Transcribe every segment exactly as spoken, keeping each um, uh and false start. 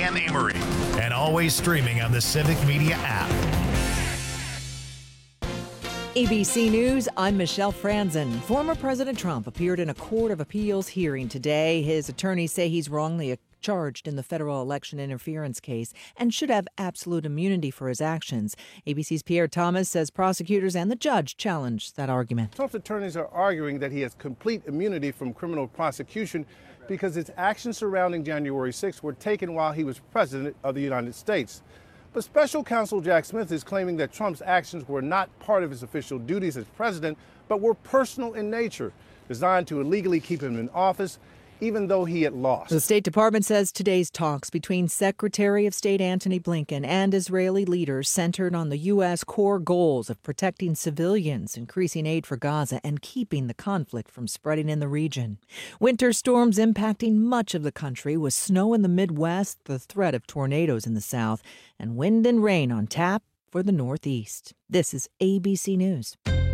Sam Amory, and always streaming on the Civic Media app. A B C News, I'm Michelle Franzen. Former President Trump appeared in a Court of Appeals hearing today. His attorneys say he's wrongly charged in the federal election interference case and should have absolute immunity for his actions. A B C's Pierre Thomas says prosecutors and the judge challenged that argument. Trump's attorneys are arguing that he has complete immunity from criminal prosecution because his actions surrounding January sixth were taken while he was president of the United States. But special counsel Jack Smith is claiming that Trump's actions were not part of his official duties as president, but were personal in nature, designed to illegally keep him in office, even though he had lost. The State Department says today's talks between Secretary of State Antony Blinken and Israeli leaders centered on the U S core goals of protecting civilians, increasing aid for Gaza, and keeping the conflict from spreading in the region. Winter storms impacting much of the country, with snow in the Midwest, the threat of tornadoes in the South, and wind and rain on tap for the Northeast. This is A B C News.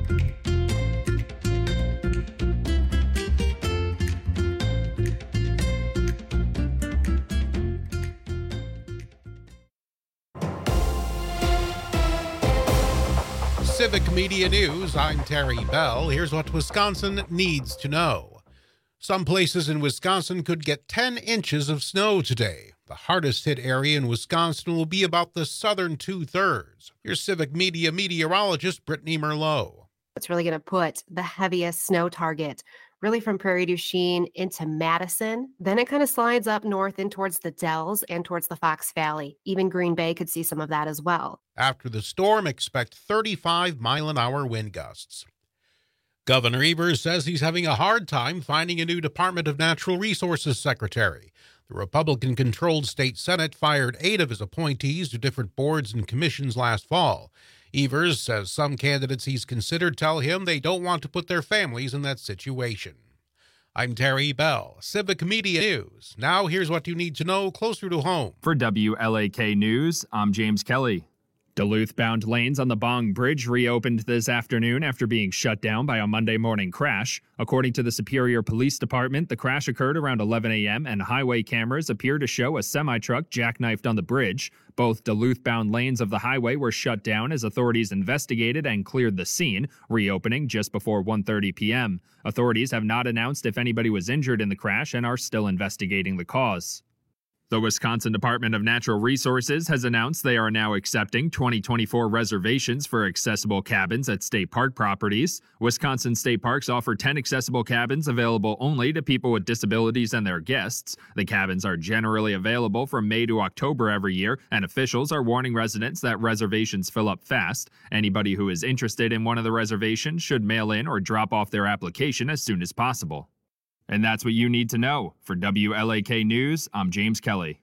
Civic Media News, I'm Terry Bell. Here's what Wisconsin needs to know. Some places in Wisconsin could get ten inches of snow today. The hardest hit area in Wisconsin will be about the southern two-thirds. Your Civic Media meteorologist, Brittany Merlot. It's really going to put the heaviest snow target really from Prairie du Chien into Madison. Then it kind of slides up north in towards the Dells and towards the Fox Valley. Even Green Bay could see some of that as well. After the storm, expect thirty-five mile an hour wind gusts. Governor Evers says he's having a hard time finding a new Department of Natural Resources secretary. The Republican-controlled state Senate fired eight of his appointees to different boards and commissions last fall. Evers says some candidates he's considered tell him they don't want to put their families in that situation. I'm Terry Bell, Civic Media News. Now here's what you need to know closer to home. For W L A K News, I'm James Kelly. Duluth-bound lanes on the Bong Bridge reopened this afternoon after being shut down by a Monday morning crash. According to the Superior Police Department, the crash occurred around eleven a.m. and highway cameras appear to show a semi-truck jackknifed on the bridge. Both Duluth-bound lanes of the highway were shut down as authorities investigated and cleared the scene, reopening just before one thirty p.m. Authorities have not announced if anybody was injured in the crash and are still investigating the cause. The Wisconsin Department of Natural Resources has announced they are now accepting twenty twenty-four reservations for accessible cabins at state park properties. Wisconsin state parks offer ten accessible cabins available only to people with disabilities and their guests. The cabins are generally available from May to October every year, and officials are warning residents that reservations fill up fast. Anybody who is interested in one of the reservations should mail in or drop off their application as soon as possible. And that's what you need to know. For W L A K News, I'm James Kelly.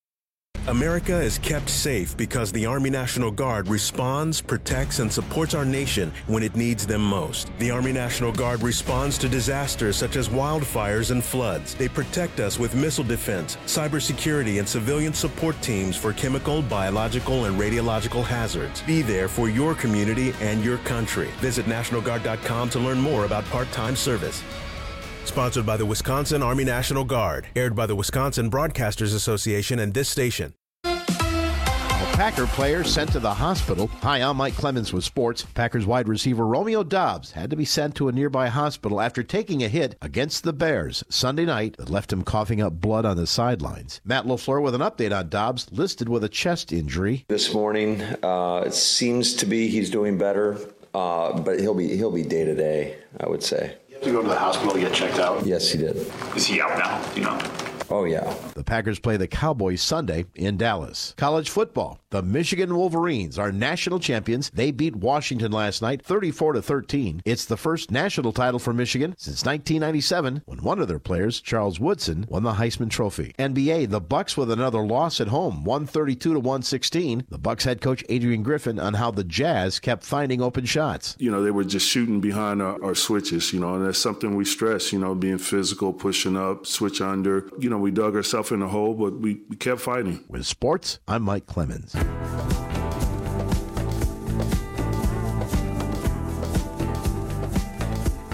America is kept safe because the Army National Guard responds, protects, and supports our nation when it needs them most. The Army National Guard responds to disasters such as wildfires and floods. They protect us with missile defense, cybersecurity, and civilian support teams for chemical, biological, and radiological hazards. Be there for your community and your country. Visit National Guard dot com to learn more about part-time service. Sponsored by the Wisconsin Army National Guard. Aired by the Wisconsin Broadcasters Association and this station. A Packer player sent to the hospital. Hi, I'm Mike Clemens with sports. Packers wide receiver Romeo Doubs had to be sent to a nearby hospital after taking a hit against the Bears Sunday night that left him coughing up blood on the sidelines. Matt LaFleur with an update on Doubs, listed with a chest injury. This morning, uh, it seems to be he's doing better, uh, but he'll be he'll be day to day, I would say. To go to the hospital to get checked out? Yes, he did. Is he out now? Do you know? Oh, yeah. The Packers play the Cowboys Sunday in Dallas. College football. The Michigan Wolverines are national champions. They beat Washington last night, thirty-four to thirteen. It's the first national title for Michigan since nineteen ninety-seven, when one of their players, Charles Woodson, won the Heisman Trophy. N B A, the Bucks with another loss at home, one thirty-two to one sixteen. The Bucks head coach Adrian Griffin on how the Jazz kept finding open shots. You know, they were just shooting behind our, our switches, you know, and that's something we stress, you know, being physical, pushing up, switch under. You know, we dug ourselves in a hole, but we, we kept fighting. With sports, I'm Mike Clemens.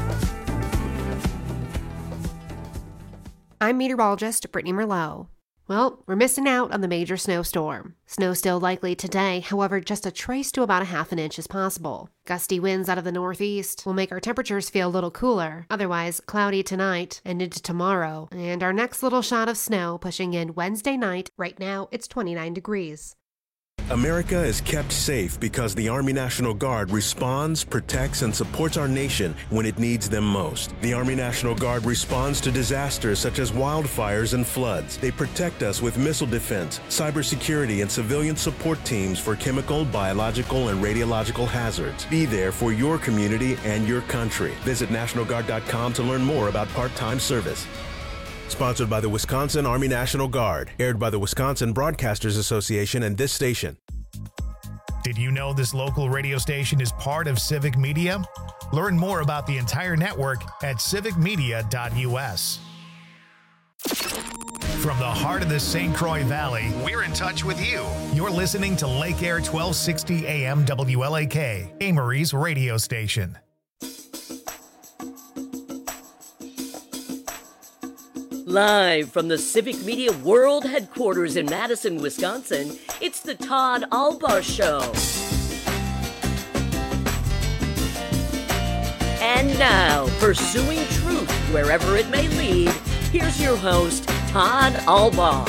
I'm meteorologist Brittany Merlot. Well, we're missing out on the major snowstorm. Snow still likely today, however, just a trace to about a half an inch is possible. Gusty winds out of the northeast will make our temperatures feel a little cooler. Otherwise, cloudy tonight and into tomorrow. And our next little shot of snow pushing in Wednesday night. Right now, it's twenty-nine degrees. America is kept safe because the Army National Guard responds, protects, and supports our nation when it needs them most. The Army National Guard responds to disasters such as wildfires and floods. They protect us with missile defense, cybersecurity, and civilian support teams for chemical, biological, and radiological hazards. Be there for your community and your country. Visit National Guard dot com to learn more about part-time service. Sponsored by the Wisconsin Army National Guard. Aired by the Wisconsin Broadcasters Association and this station. Did you know this local radio station is part of Civic Media? Learn more about the entire network at civic media dot u s. From the heart of the Saint Croix Valley, we're in touch with you. You're listening to Lake Air twelve sixty A M W L A K, Amory's radio station. Live from the Civic Media World Headquarters in Madison, Wisconsin, it's the Todd Albar Show. And now, pursuing truth wherever it may lead, here's your host, Todd Albar.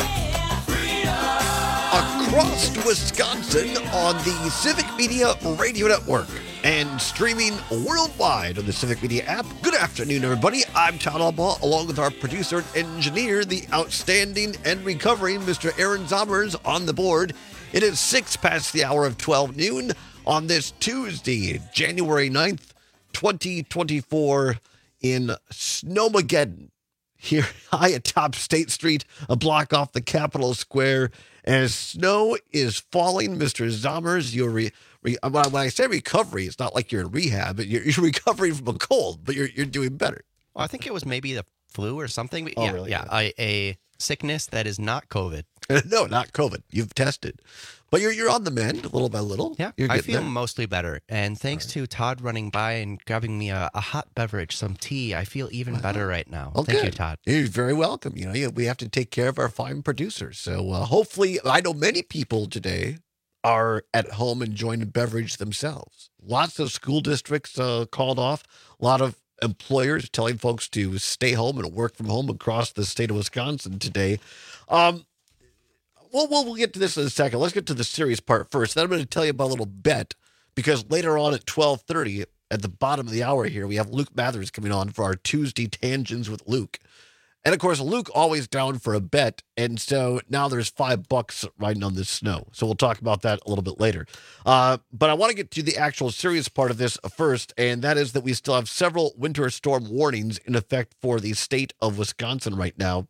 Across Wisconsin on the Civic Media Radio Network and streaming worldwide on the Civic Media app. Good afternoon, everybody. I'm Todd Albaugh, along with our producer and engineer, the outstanding and recovering Mister Aaron Zommers on the board. It is six past the hour of twelve noon on this Tuesday, January ninth, twenty twenty-four in Snowmageddon, here high atop State Street, a block off the Capitol Square. As snow is falling, Mister Zommers, you're re- re- when I say recovery, it's not like you're in rehab. You're, you're recovering from a cold, but you're you're doing better. Well, I think it was maybe the flu or something. Oh, yeah, really? Yeah, a, a sickness that is not COVID. No, not COVID. You've tested. But you're you're on the mend little by little. Yeah, you're I feel there. mostly better. And thanks right. to Todd running by and grabbing me a, a hot beverage, some tea, I feel even wow. better right now. Oh, Thank good. you, Todd. You're very welcome. You know, we have to take care of our fine producers. So uh, hopefully, I know many people today are at home enjoying a beverage themselves. Lots of school districts uh, called off. A lot of employers telling folks to stay home and work from home across the state of Wisconsin today. Um, Well, we'll, we'll get to this in a second. Let's get to the serious part first. Then I'm going to tell you about a little bet, because later on at twelve thirty, at the bottom of the hour here, we have Luke Mathers coming on for our Tuesday Tangents with Luke. And, of course, Luke always down for a bet, and so now there's five bucks riding on this snow. So we'll talk about that a little bit later. Uh, but I want to get to the actual serious part of this first, and that is that we still have several winter storm warnings in effect for the state of Wisconsin right now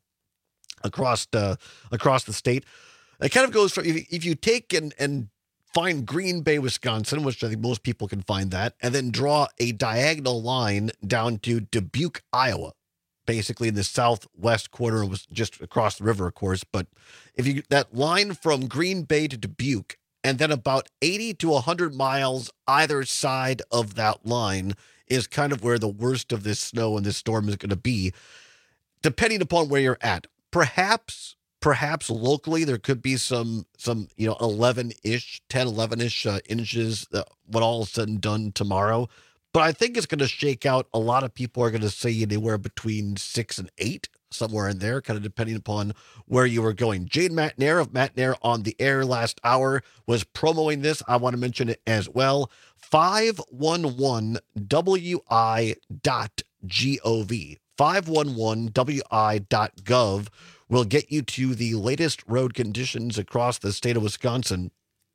across the, across the state. It kind of goes from, if, if you take and, and find Green Bay, Wisconsin, which I think most people can find that, and then draw a diagonal line down to Dubuque, Iowa, basically in the southwest corner, was just across the river, of course. But if you, that line from Green Bay to Dubuque, and then about eighty to one hundred miles either side of that line is kind of where the worst of this snow and this storm is going to be, depending upon where you're at. Perhaps... Perhaps locally there could be some, some you know, eleven-ish, ten, eleven-ish uh, inches uh, when all is said and done tomorrow. But I think it's going to shake out. A lot of people are going to say anywhere between six and eight, somewhere in there, kind of depending upon where you were going. Jade Matnair of Matnair on the Air last hour was promoting this. I want to mention it as well. five one one W I dot gov. five one one W I dot gov will get you to the latest road conditions across the state of Wisconsin.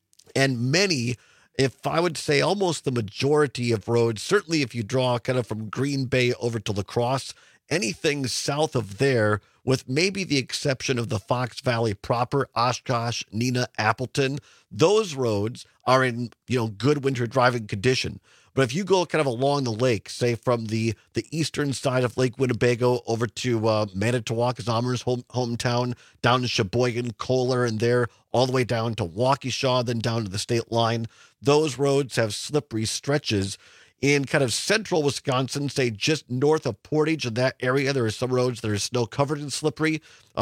And many, if I would say almost the majority of roads, certainly if you draw kind of from Green Bay over to La Crosse, anything south of there, with maybe the exception of the Fox Valley proper, Oshkosh, Neenah, Appleton, those roads are in, you know, good winter driving condition. But if you go kind of along the lake, say from the, the eastern side of Lake Winnebago over to uh, Manitowoc, Zommers' home, hometown, down to Sheboygan, Kohler, and there, all the way down to Waukesha, then down to the state line, those roads have slippery stretches. In kind of central Wisconsin, say just north of Portage, in that area, there are some roads that are snow-covered and slippery. Uh,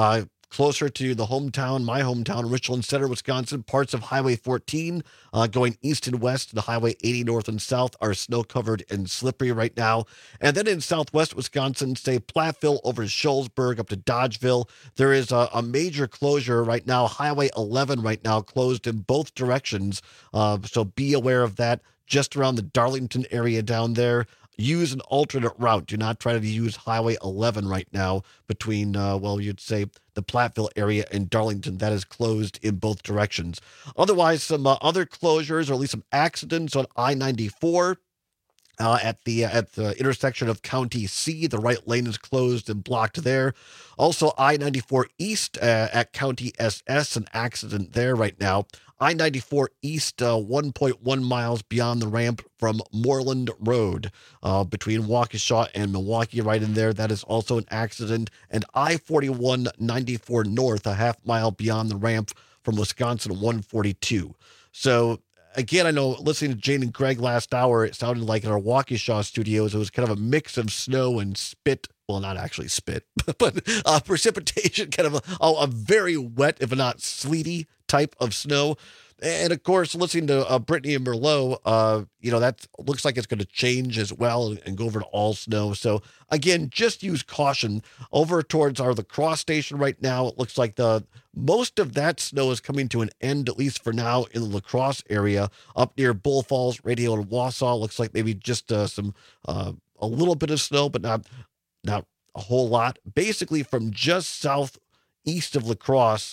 closer to the hometown, my hometown, Richland Center, Wisconsin, parts of Highway fourteen uh, going east and west, the Highway eighty north and south are snow-covered and slippery right now. And then in southwest Wisconsin, say Platteville over to Shullsburg up to Dodgeville, there is a, a major closure right now. Highway eleven right now closed in both directions, uh, so be aware of that. Just around the Darlington area down there. Use an alternate route. Do not try to use Highway eleven right now between, uh, well, you'd say the Platteville area and Darlington. That is closed in both directions. Otherwise, some uh, other closures, or at least some accidents on I ninety-four. Uh, at the uh, at the intersection of County C, the right lane is closed and blocked there. Also, I ninety-four East uh, at County S S, an accident there right now. I ninety-four East, uh, one point one miles beyond the ramp from Moreland Road, uh, between Waukesha and Milwaukee, right in there. That is also an accident. And I forty-one ninety-four North, a half mile beyond the ramp from Wisconsin one forty-two. So, again, I know listening to Jane and Greg last hour, it sounded like in our Waukesha studios, it was kind of a mix of snow and spit. Well, not actually spit, but uh, precipitation, kind of a, a very wet, if not sleety type of snow. And of course, listening to uh, Brittany and Merlot, uh, you know, that looks like it's going to change as well and, and go over to all snow. So again, just use caution. Over towards our La Crosse station right now, it looks like the most of that snow is coming to an end, at least for now, in the La Crosse area. Up near Bull Falls, Radio, and Wausau, looks like maybe just uh, some uh, a little bit of snow, but not not a whole lot. Basically, from just southeast of La Crosse,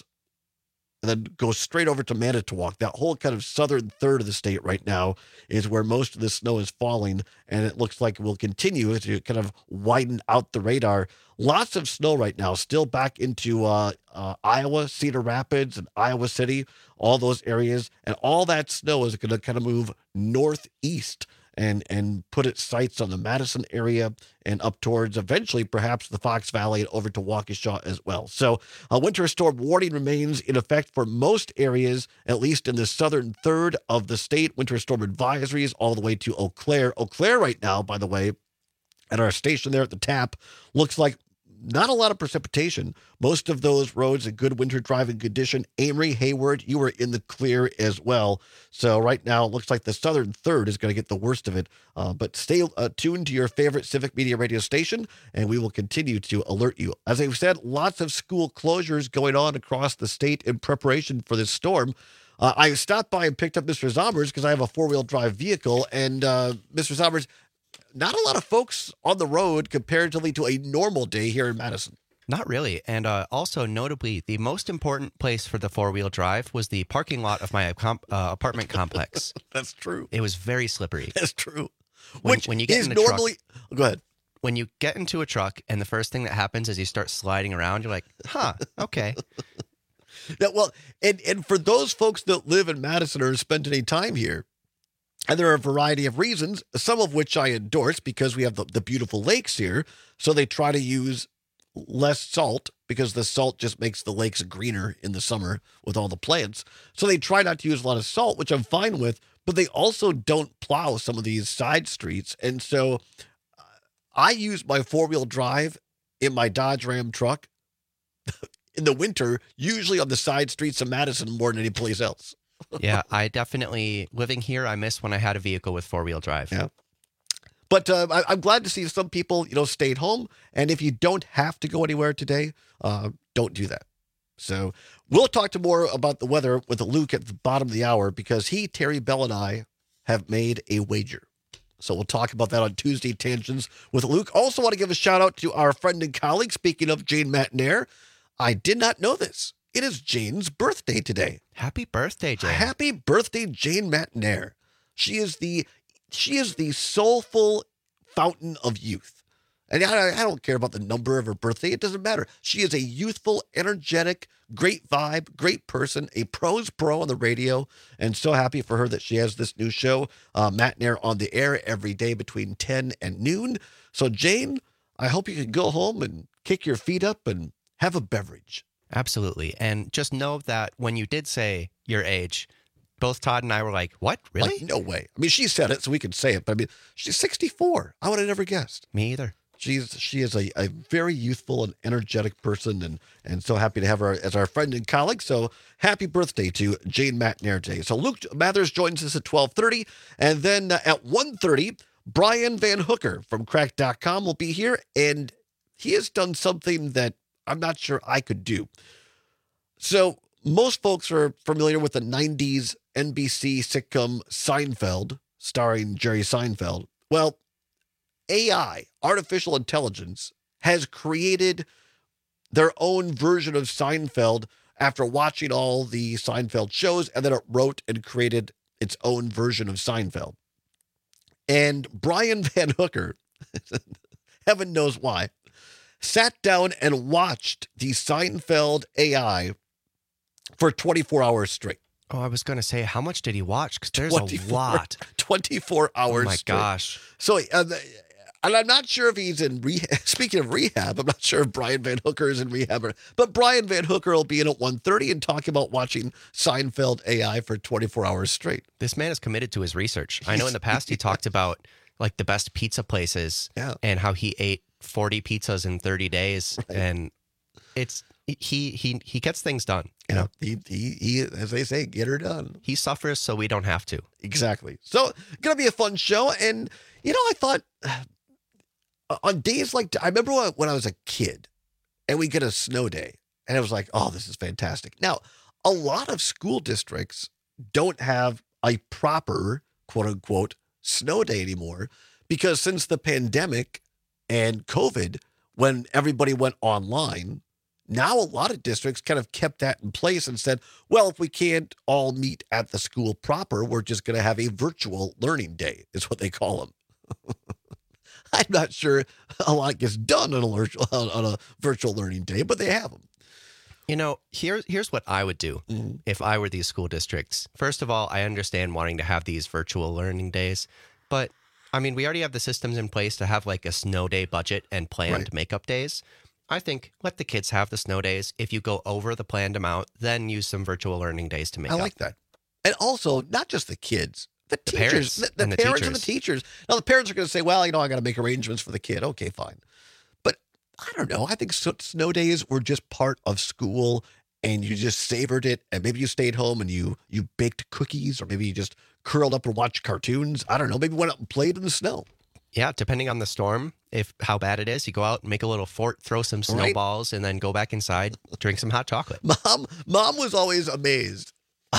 and then goes straight over to Manitowoc. That whole kind of southern third of the state right now is where most of the snow is falling, and it looks like it will continue to kind of widen out the radar. Lots of snow right now, still back into uh, uh, Iowa, Cedar Rapids, and Iowa City, all those areas, and all that snow is going to kind of move northeast and and put its sights on the Madison area and up towards eventually perhaps the Fox Valley and over to Waukesha as well. So a winter storm warning remains in effect for most areas, at least in the southern third of the state. Winter storm advisories all the way to Eau Claire. Eau Claire right now, by the way, at our station there at the Tap, looks like not a lot of precipitation. Most of those roads in good winter driving condition. Amory, Hayward, you were in the clear as well. So right now, it looks like the southern third is going to get the worst of it. Uh, but stay uh, tuned to your favorite Civic Media radio station, and we will continue to alert you. As I've said, lots of school closures going on across the state in preparation for this storm. Uh, I stopped by and picked up Mister Zommers because I have a four-wheel drive vehicle, and uh, Mister Zommers, not a lot of folks on the road comparatively to a normal day here in Madison. Not really. And uh, also, notably, the most important place for the four-wheel drive was the parking lot of my comp- uh, apartment complex. That's true. It was very slippery. That's true. When, Which when you get is in a normally... truck, Go ahead. When you get into a truck and the first thing that happens is you start sliding around, you're like, huh, okay. Yeah, well, and, and for those folks that live in Madison or spend any time here, and there are a variety of reasons, some of which I endorse because we have the, the beautiful lakes here. So they try to use less salt because the salt just makes the lakes greener in the summer with all the plants. So they try not to use a lot of salt, which I'm fine with, but they also don't plow some of these side streets. And so uh, I use my four-wheel drive in my Dodge Ram truck in the winter, usually on the side streets of Madison more than any place else. Yeah, I definitely, living here, I miss when I had a vehicle with four-wheel drive. Yeah. But uh, I, I'm glad to see some people, you know, stayed home. And if you don't have to go anywhere today, uh, don't do that. So we'll talk to more about the weather with Luke at the bottom of the hour because he, Terry Bell, and I have made a wager. So we'll talk about that on Tuesday Tangents with Luke. Also want to give a shout out to our friend and colleague, speaking of Jane Matnair. I did not know this. It is Jane's birthday today. Happy birthday, Jane. Happy birthday, Jane Matnair. She is the she is the soulful fountain of youth. And I, I don't care about the number of her birthday. It doesn't matter. She is a youthful, energetic, great vibe, great person, a pro's pro on the radio, and so happy for her that she has this new show, uh, Matnair on the air every day between ten and noon. So, Jane, I hope you can go home and kick your feet up and have a beverage. Absolutely. And just know that when you did say your age, both Todd and I were like, what? Really? Like, no way. I mean, she said it, so we could say it. But I mean, she's sixty-four. I would have never guessed. Me either. She's she is a, a very youthful and energetic person, and and so happy to have her as our friend and colleague. So happy birthday to Jane McNairty. So Luke Mathers joins us at twelve thirty, and then uh, at one thirty, Brian Van Hooker from crack dot com will be here, and he has done something that I'm not sure I could do. So most folks are familiar with the nineties N B C sitcom Seinfeld, starring Jerry Seinfeld. Well, A I, artificial intelligence, has created their own version of Seinfeld after watching all the Seinfeld shows, and then it wrote and created its own version of Seinfeld. And Brian Van Hooker, heaven knows why, sat down and watched the Seinfeld A I for twenty-four hours straight. Oh, I was going to say, how much did he watch? Because there's a lot. twenty-four hours Oh, my straight. gosh. So, uh, and I'm not sure if he's in rehab. Speaking of rehab, I'm not sure if Brian Van Hooker is in rehab. Or, but Brian Van Hooker will be in at one thirty and talking about watching Seinfeld A I for twenty-four hours straight. This man is committed to his research. I know in the past he talked about like the best pizza places yeah. and how he ate forty pizzas in thirty days. Right. And it's he he he gets things done. You know, he, he, he, as they say, get her done. He suffers so we don't have to. Exactly. So, going to be a fun show. And, you know, I thought uh, on days like, I remember when, when I was a kid and we get a snow day and it was like, oh, this is fantastic. Now, a lot of school districts don't have a proper, quote unquote, snow day anymore because since the pandemic and COVID, when everybody went online, now a lot of districts kind of kept that in place and said, well, if we can't all meet at the school proper, we're just going to have a virtual learning day, is what they call them. I'm not sure a lot gets done on a, virtual, on a virtual learning day, but they have them. You know, here, here's what I would do mm-hmm. if I were these school districts. First of all, I understand wanting to have these virtual learning days, but I mean, we already have the systems in place to have like a snow day budget and planned right. makeup days. I think let the kids have the snow days. If you go over the planned amount, then use some virtual learning days to make I up. like that. And also, not just the kids, the, the teachers, parents, the, the and the parents teachers. and the teachers. Now, the parents are going to say, well, you know, I got to make arrangements for the kid. Okay, fine. But I don't know. I think so, snow days were just part of school and you just savored it. And maybe you stayed home and you, you baked cookies, or maybe you just curled up and watched cartoons. I don't know. Maybe went out and played in the snow. Yeah, depending on the storm, if how bad it is, you go out and make a little fort, throw some snowballs, right. and then go back inside, drink some hot chocolate. Mom, mom was always amazed.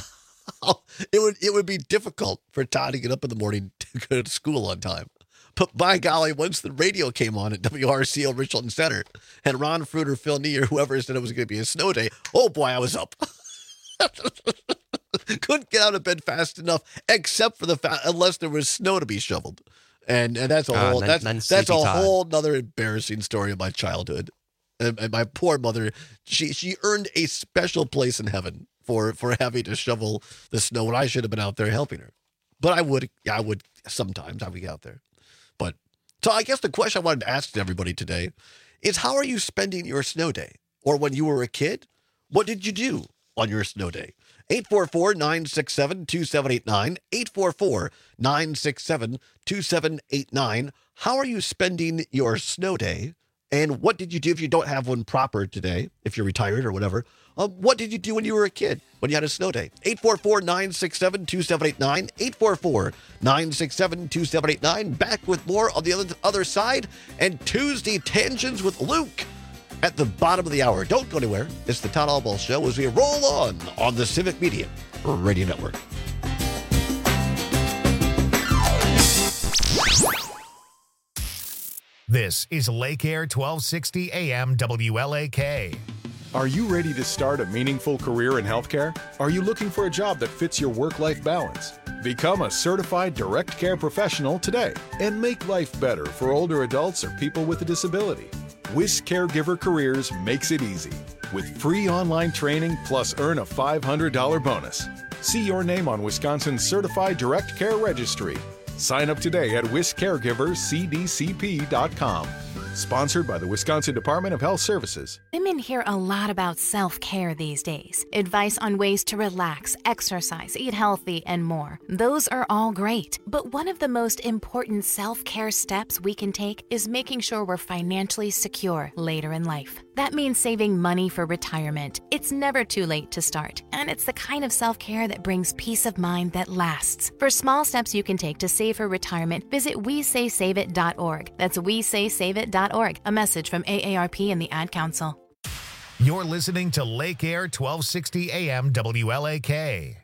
it would it would be difficult for Todd to get up in the morning to go to school on time. But by golly, once the radio came on at W R C L Richland Center, and Ron Fruiter, Phil Nee, or whoever said it was going to be a snow day, oh boy, I was up. Couldn't get out of bed fast enough, except for the fact unless there was snow to be shoveled. And and that's a uh, whole then, that's then that's a Todd. whole nother embarrassing story of my childhood. And, and my poor mother, she she earned a special place in heaven for for having to shovel the snow when I should have been out there helping her. But I would I would sometimes I would get out there. But so I guess the question I wanted to ask everybody today is, how are you spending your snow day? Or when you were a kid, what did you do on your snow day? eight four four, nine six seven, two seven eight nine, eight four four, nine six seven, two seven eight nine. How are you spending your snow day? And what did you do if you don't have one proper today, if you're retired or whatever? Um, what did you do when you were a kid, when you had a snow day? eight four four, nine six seven, two seven eight nine, eight four four, nine six seven, two seven eight nine. Back with more on the other, other side and Tuesday Tangents with Luke at the bottom of the hour. Don't go anywhere. It's the Todd Albaugh Show as we roll on on the Civic Media Radio Network. This is Lake Air twelve sixty A M W L A K. Are you ready to start a meaningful career in healthcare? Are you looking for a job that fits your work-life balance? Become a certified direct care professional today and make life better for older adults or people with a disability. Wisk Caregiver Careers makes it easy with free online training plus earn a five hundred dollars bonus. See your name on Wisconsin's Certified Direct Care Registry. Sign up today at wisk caregiver c d c p dot com. Sponsored by the Wisconsin Department of Health Services. Women hear a lot about self-care these days. Advice on ways to relax, exercise, eat healthy, and more. Those are all great. But one of the most important self-care steps we can take is making sure we're financially secure later in life. That means saving money for retirement. It's never too late to start, and it's the kind of self-care that brings peace of mind that lasts. For small steps you can take to save for retirement, visit we say save it dot org. That's we say save it dot org. A message from A A R P and the Ad Council. You're listening to Lake Air twelve sixty A M W L A K.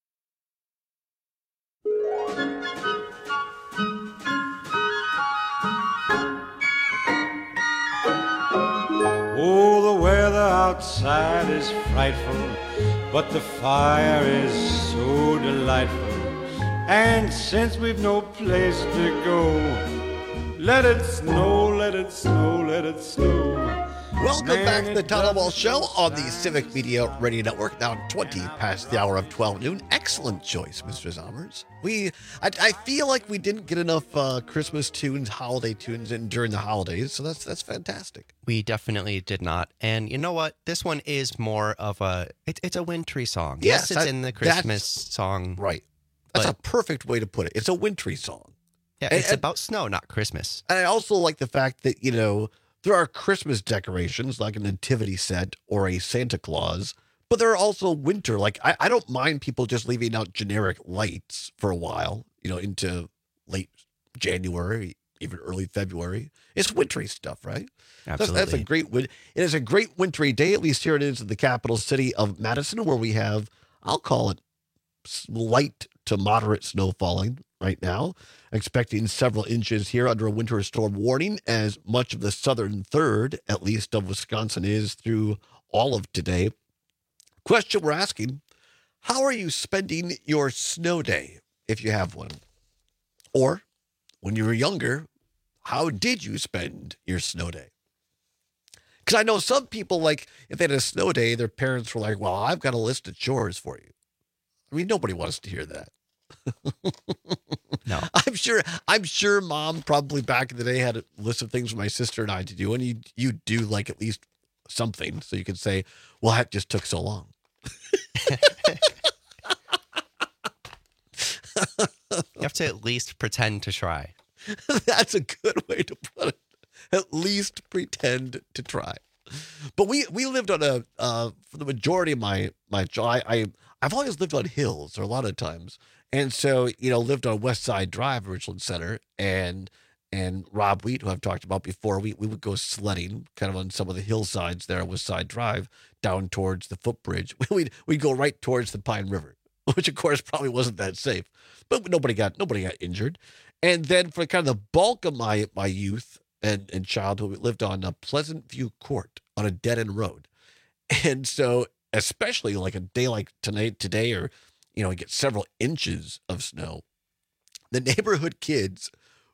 Oh, the weather outside is frightful, but the fire is so delightful. And since we've no place to go, let it snow, let it snow, let it snow. Welcome Man, back to the Todd Wall Show on the Civic Media Radio Network. Now twenty past the hour of twelve noon. Excellent choice, Mister Zommers. We, I, I feel like we didn't get enough uh, Christmas tunes, holiday tunes in during the holidays, so that's that's fantastic. We definitely did not. And you know what? This one is more of a, it, it's a wintry song. Yes, yes it's I, in the Christmas song. Right. That's a perfect way to put it. It's a wintry song. Yeah, it's and, about snow, not Christmas. And I also like the fact that, you know, there are Christmas decorations like a nativity set or a Santa Claus, but there are also winter. Like, I, I don't mind people just leaving out generic lights for a while, you know, into late January, even early February. It's wintry stuff, right? Absolutely. That's, that's a great win. It is a great wintry day. At least here it is in the capital city of Madison, where we have, I'll call it light to moderate snow falling right now. Expecting several inches here under a winter storm warning, as much of the southern third, at least of Wisconsin, is through all of today. Question we're asking, how are you spending your snow day, if you have one? Or, when you were younger, how did you spend your snow day? Because I know some people, like, if they had a snow day, their parents were like, well, I've got a list of chores for you. I mean, nobody wants to hear that. No, I'm sure. I'm sure Mom probably back in the day had a list of things for my sister and I to do, and you you do like at least something, so you could say, "Well, that just took so long." You have to at least pretend to try. That's a good way to put it. At least pretend to try. But we we lived on a uh, for the majority of my my I, I I've always lived on hills, or a lot of times. And so, you know, lived on West Side Drive, Richland Center, and and Rob Wheat, who I've talked about before, we, we would go sledding kind of on some of the hillsides there on West Side Drive down towards the footbridge. We'd, we'd go right towards the Pine River, which, of course, probably wasn't that safe. But nobody got nobody got injured. And then for kind of the bulk of my, my youth and, and childhood, we lived on a Pleasant View Court on a dead-end road. And so, especially like a day like tonight, today, or you know, get several inches of snow, the neighborhood kids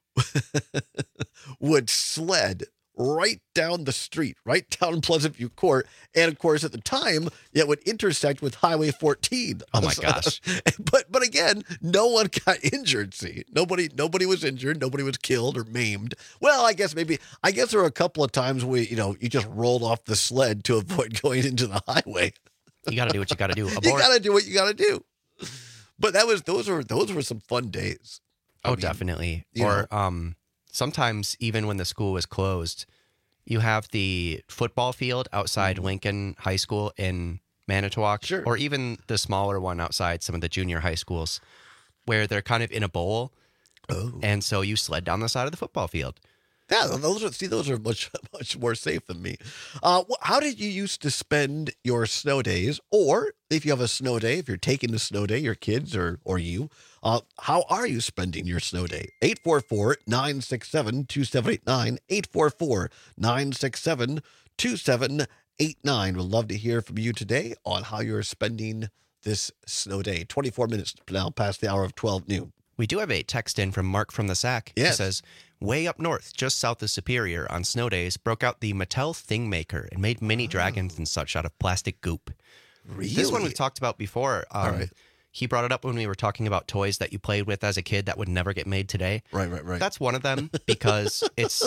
would sled right down the street, right down Pleasant View Court. And of course, at the time, it would intersect with Highway fourteen. Oh my gosh. But but again, no one got injured, see. Nobody nobody was injured. Nobody was killed or maimed. Well, I guess maybe, I guess there were a couple of times where, you know, you just rolled off the sled to avoid going into the highway. You got to do what you got to do. Abort. You got to do what you got to do. But that was those were those were some fun days. I oh, mean, definitely. Or know. um, sometimes even when the school was closed, you have the football field outside mm-hmm. Lincoln High School in Manitowoc, sure. or even the smaller one outside some of the junior high schools, where they're kind of in a bowl, oh. and so you sled down the side of the football field. Yeah, those are see, those are much much more safe than me. Uh, how did you used to spend your snow days, or if you have a snow day, if you're taking a snow day, your kids or or you, uh, how are you spending your snow day? eight four four, nine six seven, two seven eight nine, eight four four, nine six seven, two seven eight nine. We'd love to hear from you today on how you're spending this snow day. twenty-four minutes now past the hour of twelve noon. We do have a text in from Mark from the Sack. Yes. He says, way up north, just south of Superior, on snow days, broke out the Mattel Thing Maker and made mini oh. dragons and such out of plastic goop. Really? This one we've talked about before. Um, All right. He brought it up when we were talking about toys that you played with as a kid that would never get made today. Right, right, right. That's one of them because it's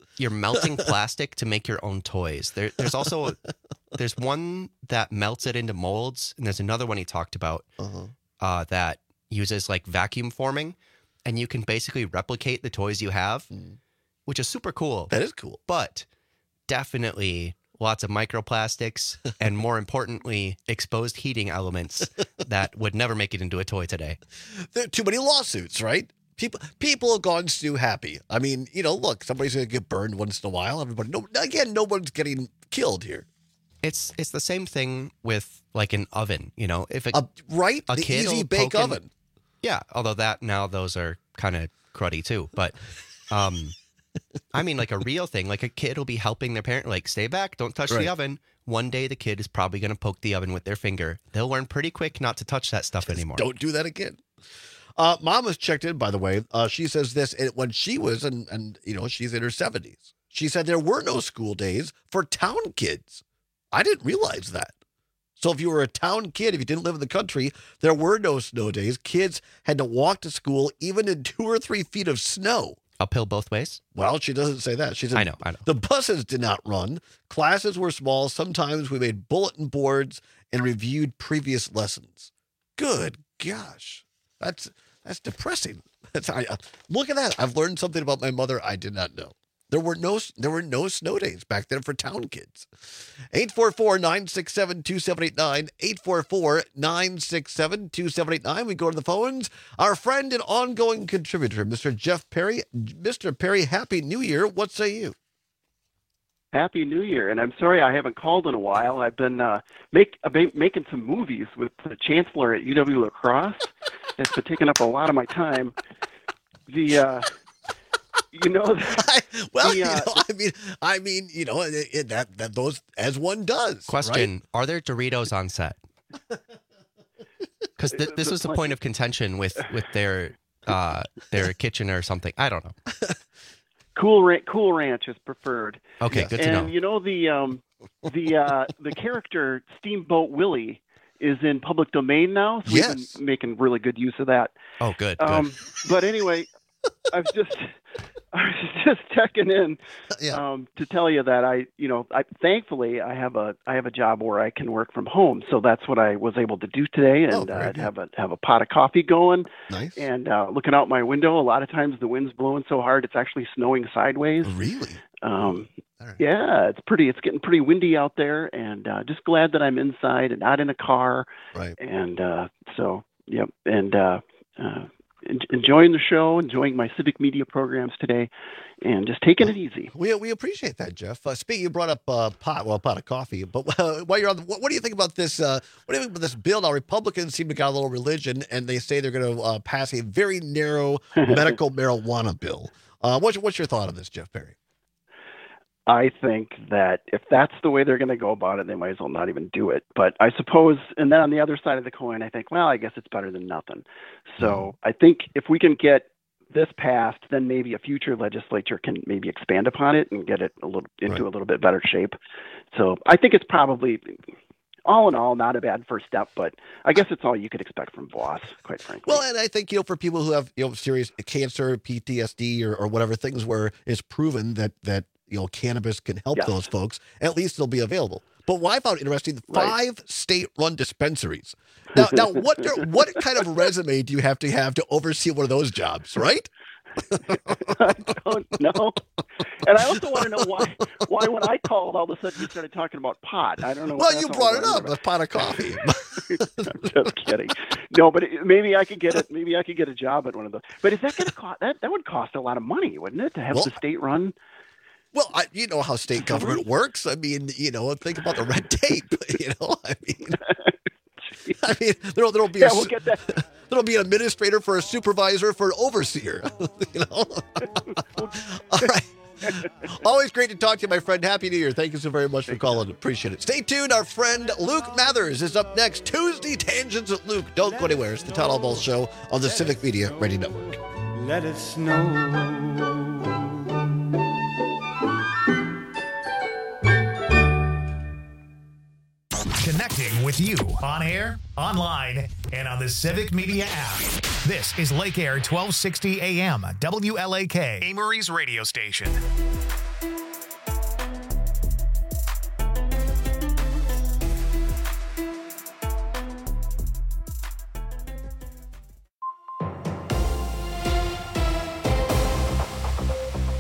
you're melting plastic to make your own toys. There, there's also there's one that melts it into molds, and there's another one he talked about uh-huh. uh, that uses like vacuum forming, and you can basically replicate the toys you have, mm. which is super cool. That is cool, but definitely lots of microplastics, and more importantly, exposed heating elements that would never make it into a toy today. There are too many lawsuits, right? People people have gone too happy. I mean, you know, look, somebody's going to get burned once in a while. Everybody, no, again, no one's getting killed here. It's it's the same thing with like an oven, you know, if it, uh, right, a the kid easy bake in, oven. Yeah, although that now those are kind of cruddy too, but. um I mean, like a real thing, like a kid will be helping their parent, like, stay back, don't touch right. the oven. One day the kid is probably going to poke the oven with their finger. They'll learn pretty quick not to touch that stuff Just anymore. Don't do that again. Uh, Mom was checked in, by the way. Uh, she says this, when she was, and, and you know, she's in her seventies. She said there were no school days for town kids. I didn't realize that. So if you were a town kid, if you didn't live in the country, there were no snow days. Kids had to walk to school even in two or three feet of snow. Uphill both ways? Well, she doesn't say that. She said, I know, I know. The buses did not run. Classes were small. Sometimes we made bulletin boards and reviewed previous lessons. Good gosh. That's that's depressing. That's, I, uh, look at that. I've learned something about my mother I did not know. There were no there were no snow days back then for town kids. eight four four, nine six seven, two seven eight nine, eight four four, nine six seven, two seven eight nine. We go to the phones. Our friend and ongoing contributor, Mister Jeff Perry. Mister Perry, Happy New Year. What say you? Happy New Year. And I'm sorry I haven't called in a while. I've been uh, make, I've been making some movies with the chancellor at U W La Crosse. It's been taking up a lot of my time. The... Uh, You know, I, well, the, uh, you know, I mean, I mean, you know, it, it, that that those as one does. Question: right? Are there Doritos on set? Because th- this was the point of contention with with their uh, their kitchen or something. I don't know. Cool, Ra- Cool Ranch is preferred. Okay, good to and know. And you know the um, the uh, the character Steamboat Willie is in public domain now. So yes, we've been making really good use of that. Oh, good. good. Um, but anyway, I've just. I was just checking in yeah. um, to tell you that I, you know, I thankfully I have a I have a job where I can work from home, so that's what I was able to do today, and oh, uh, have a have a pot of coffee going, nice. and uh, looking out my window. A lot of times the wind's blowing so hard it's actually snowing sideways. Really? Um, right. Yeah, it's pretty. It's getting pretty windy out there, and uh, just glad that I'm inside and not in a car. Right. And uh, so, yep, and. Uh, uh, enjoying the show, enjoying my civic media programs today, and just taking it easy. We we appreciate that, Jeff. Uh, speaking, you brought up uh, pot, well, pot of coffee, but uh, while you're on, the, what, what do you think about this? Uh, what do you think about this bill? Now, Republicans seem to got a little religion, and they say they're going to uh, pass a very narrow medical marijuana bill. Uh, what's what's your thought on this, Jeff Perry? I think that if that's the way they're going to go about it, they might as well not even do it. But I suppose, and then on the other side of the coin, I think, well, I guess it's better than nothing. So mm. I think if we can get this passed, then maybe a future legislature can maybe expand upon it and get it a little into right. a little bit better shape. So I think it's probably, all in all, not a bad first step, but I guess it's all you could expect from Voss, quite frankly. Well, and I think, you know, for people who have, you know, serious cancer, P T S D, or, or whatever, things where it's proven that, that, you know, cannabis can help yes. those folks, at least it'll be available. But what I found interesting, five right. state-run dispensaries. Now, now what what kind of resume do you have to have to oversee one of those jobs, right? I don't know. And I also want to know why why when I called, all of a sudden you started talking about pot. I don't know. Well, you brought it up, a pot of coffee. I'm just kidding. No, but it, maybe I could get it. Maybe I could get a job at one of those. But is that going to cost? That that would cost a lot of money, wouldn't it, to have well, the state run? Well, I, you know how state government works. I mean, you know, think about the red tape. You know, I mean, I mean, there'll there'll be yeah, a, we'll get that. There'll be an administrator for a supervisor for an overseer. You know. All right. Always great to talk to you, my friend. Happy New Year. Thank you so very much for calling. Appreciate it. Stay tuned. Our friend Luke Mathers is up next. Tuesday Tangents with Luke. Don't go anywhere. It's the Todd Albaugh Show on the Civic Media Radio Network. Let it snow. Connecting with you on air, online, and on the Civic Media app. This is Lake Air twelve sixty A M, W L A K, Amory's radio station.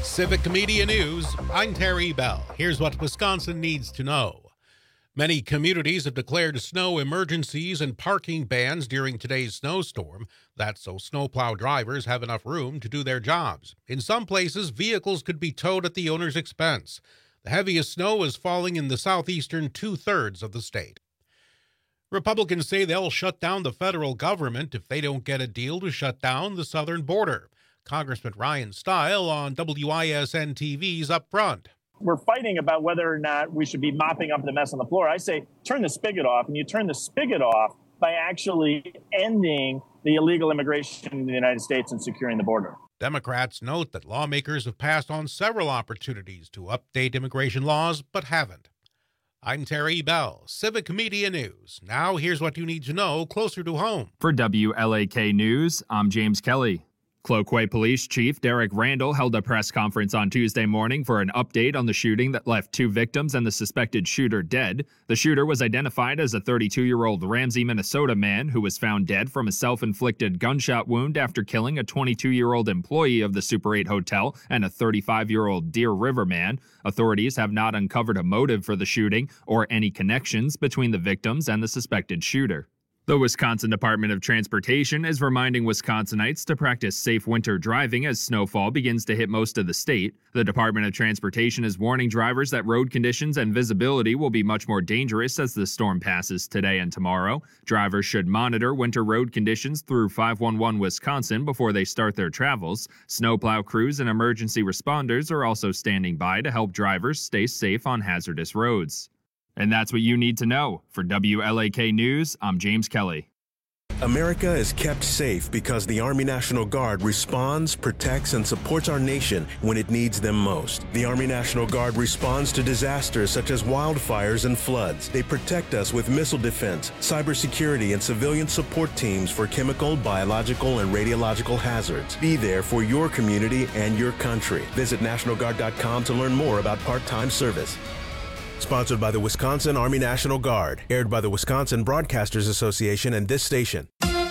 Civic Media News, I'm Terry Bell. Here's what Wisconsin needs to know. Many communities have declared snow emergencies and parking bans during today's snowstorm. That's so snowplow drivers have enough room to do their jobs. In some places, vehicles could be towed at the owner's expense. The heaviest snow is falling in the southeastern two-thirds of the state. Republicans say they'll shut down the federal government if they don't get a deal to shut down the southern border. Congressman Ryan Steil on W I S N T V's Up Front. We're fighting about whether or not we should be mopping up the mess on the floor. I say turn the spigot off, and you turn the spigot off by actually ending the illegal immigration in the United States and securing the border. Democrats note that lawmakers have passed on several opportunities to update immigration laws, but haven't. I'm Terry Bell, Civic Media News. Now here's what you need to know closer to home. For W L A K News, I'm James Kelly. Cloquet Police Chief Derek Randall held a press conference on Tuesday morning for an update on the shooting that left two victims and the suspected shooter dead. The shooter was identified as a thirty-two-year-old Ramsey, Minnesota man who was found dead from a self-inflicted gunshot wound after killing a twenty-two-year-old employee of the Super eight Hotel and a thirty-five-year-old Deer River man. Authorities have not uncovered a motive for the shooting or any connections between the victims and the suspected shooter. The Wisconsin Department of Transportation is reminding Wisconsinites to practice safe winter driving as snowfall begins to hit most of the state. The Department of Transportation is warning drivers that road conditions and visibility will be much more dangerous as the storm passes today and tomorrow. Drivers should monitor winter road conditions through five one one Wisconsin before they start their travels. Snowplow crews and emergency responders are also standing by to help drivers stay safe on hazardous roads. And that's what you need to know. For W L A K News, I'm James Kelly. America is kept safe because the Army National Guard responds, protects, and supports our nation when it needs them most. The Army National Guard responds to disasters such as wildfires and floods. They protect us with missile defense, cybersecurity, and civilian support teams for chemical, biological, and radiological hazards. Be there for your community and your country. Visit National Guard dot com to learn more about part-time service. Sponsored by the Wisconsin Army National Guard. Aired by the Wisconsin Broadcasters Association and this station.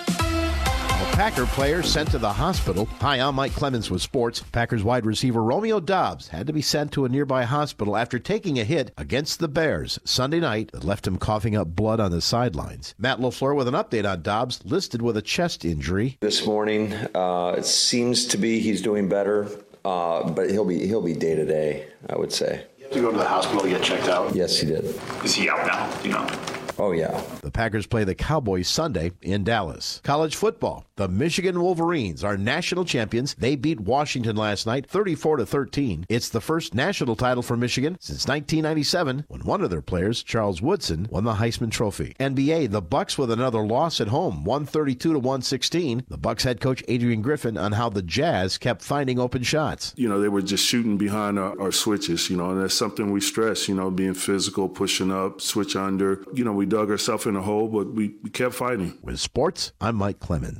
A Packer player sent to the hospital. Hi, I'm Mike Clemens with sports. Packers wide receiver Romeo Doubs had to be sent to a nearby hospital after taking a hit against the Bears Sunday night that left him coughing up blood on the sidelines. Matt LaFleur with an update on Doubs, listed with a chest injury. This morning, uh, it seems to be he's doing better, uh, but he'll be he'll be day to day, I would say. To go to the hospital to get checked out? Yes, he did. Is he out now? Do you know? Oh, yeah. The Packers play the Cowboys Sunday in Dallas. College football. The Michigan Wolverines are national champions. They beat Washington last night, thirty-four to thirteen. It's the first national title for Michigan since nineteen ninety-seven, when one of their players, Charles Woodson, won the Heisman Trophy. N B A, the Bucks with another loss at home, one thirty-two to one sixteen. The Bucks head coach Adrian Griffin on how the Jazz kept finding open shots. You know, they were just shooting behind our, our switches, you know, and that's something we stress, you know, being physical, pushing up, switch under. You know, we dug ourselves in a hole, but we, we kept fighting. With sports, I'm Mike Clemens.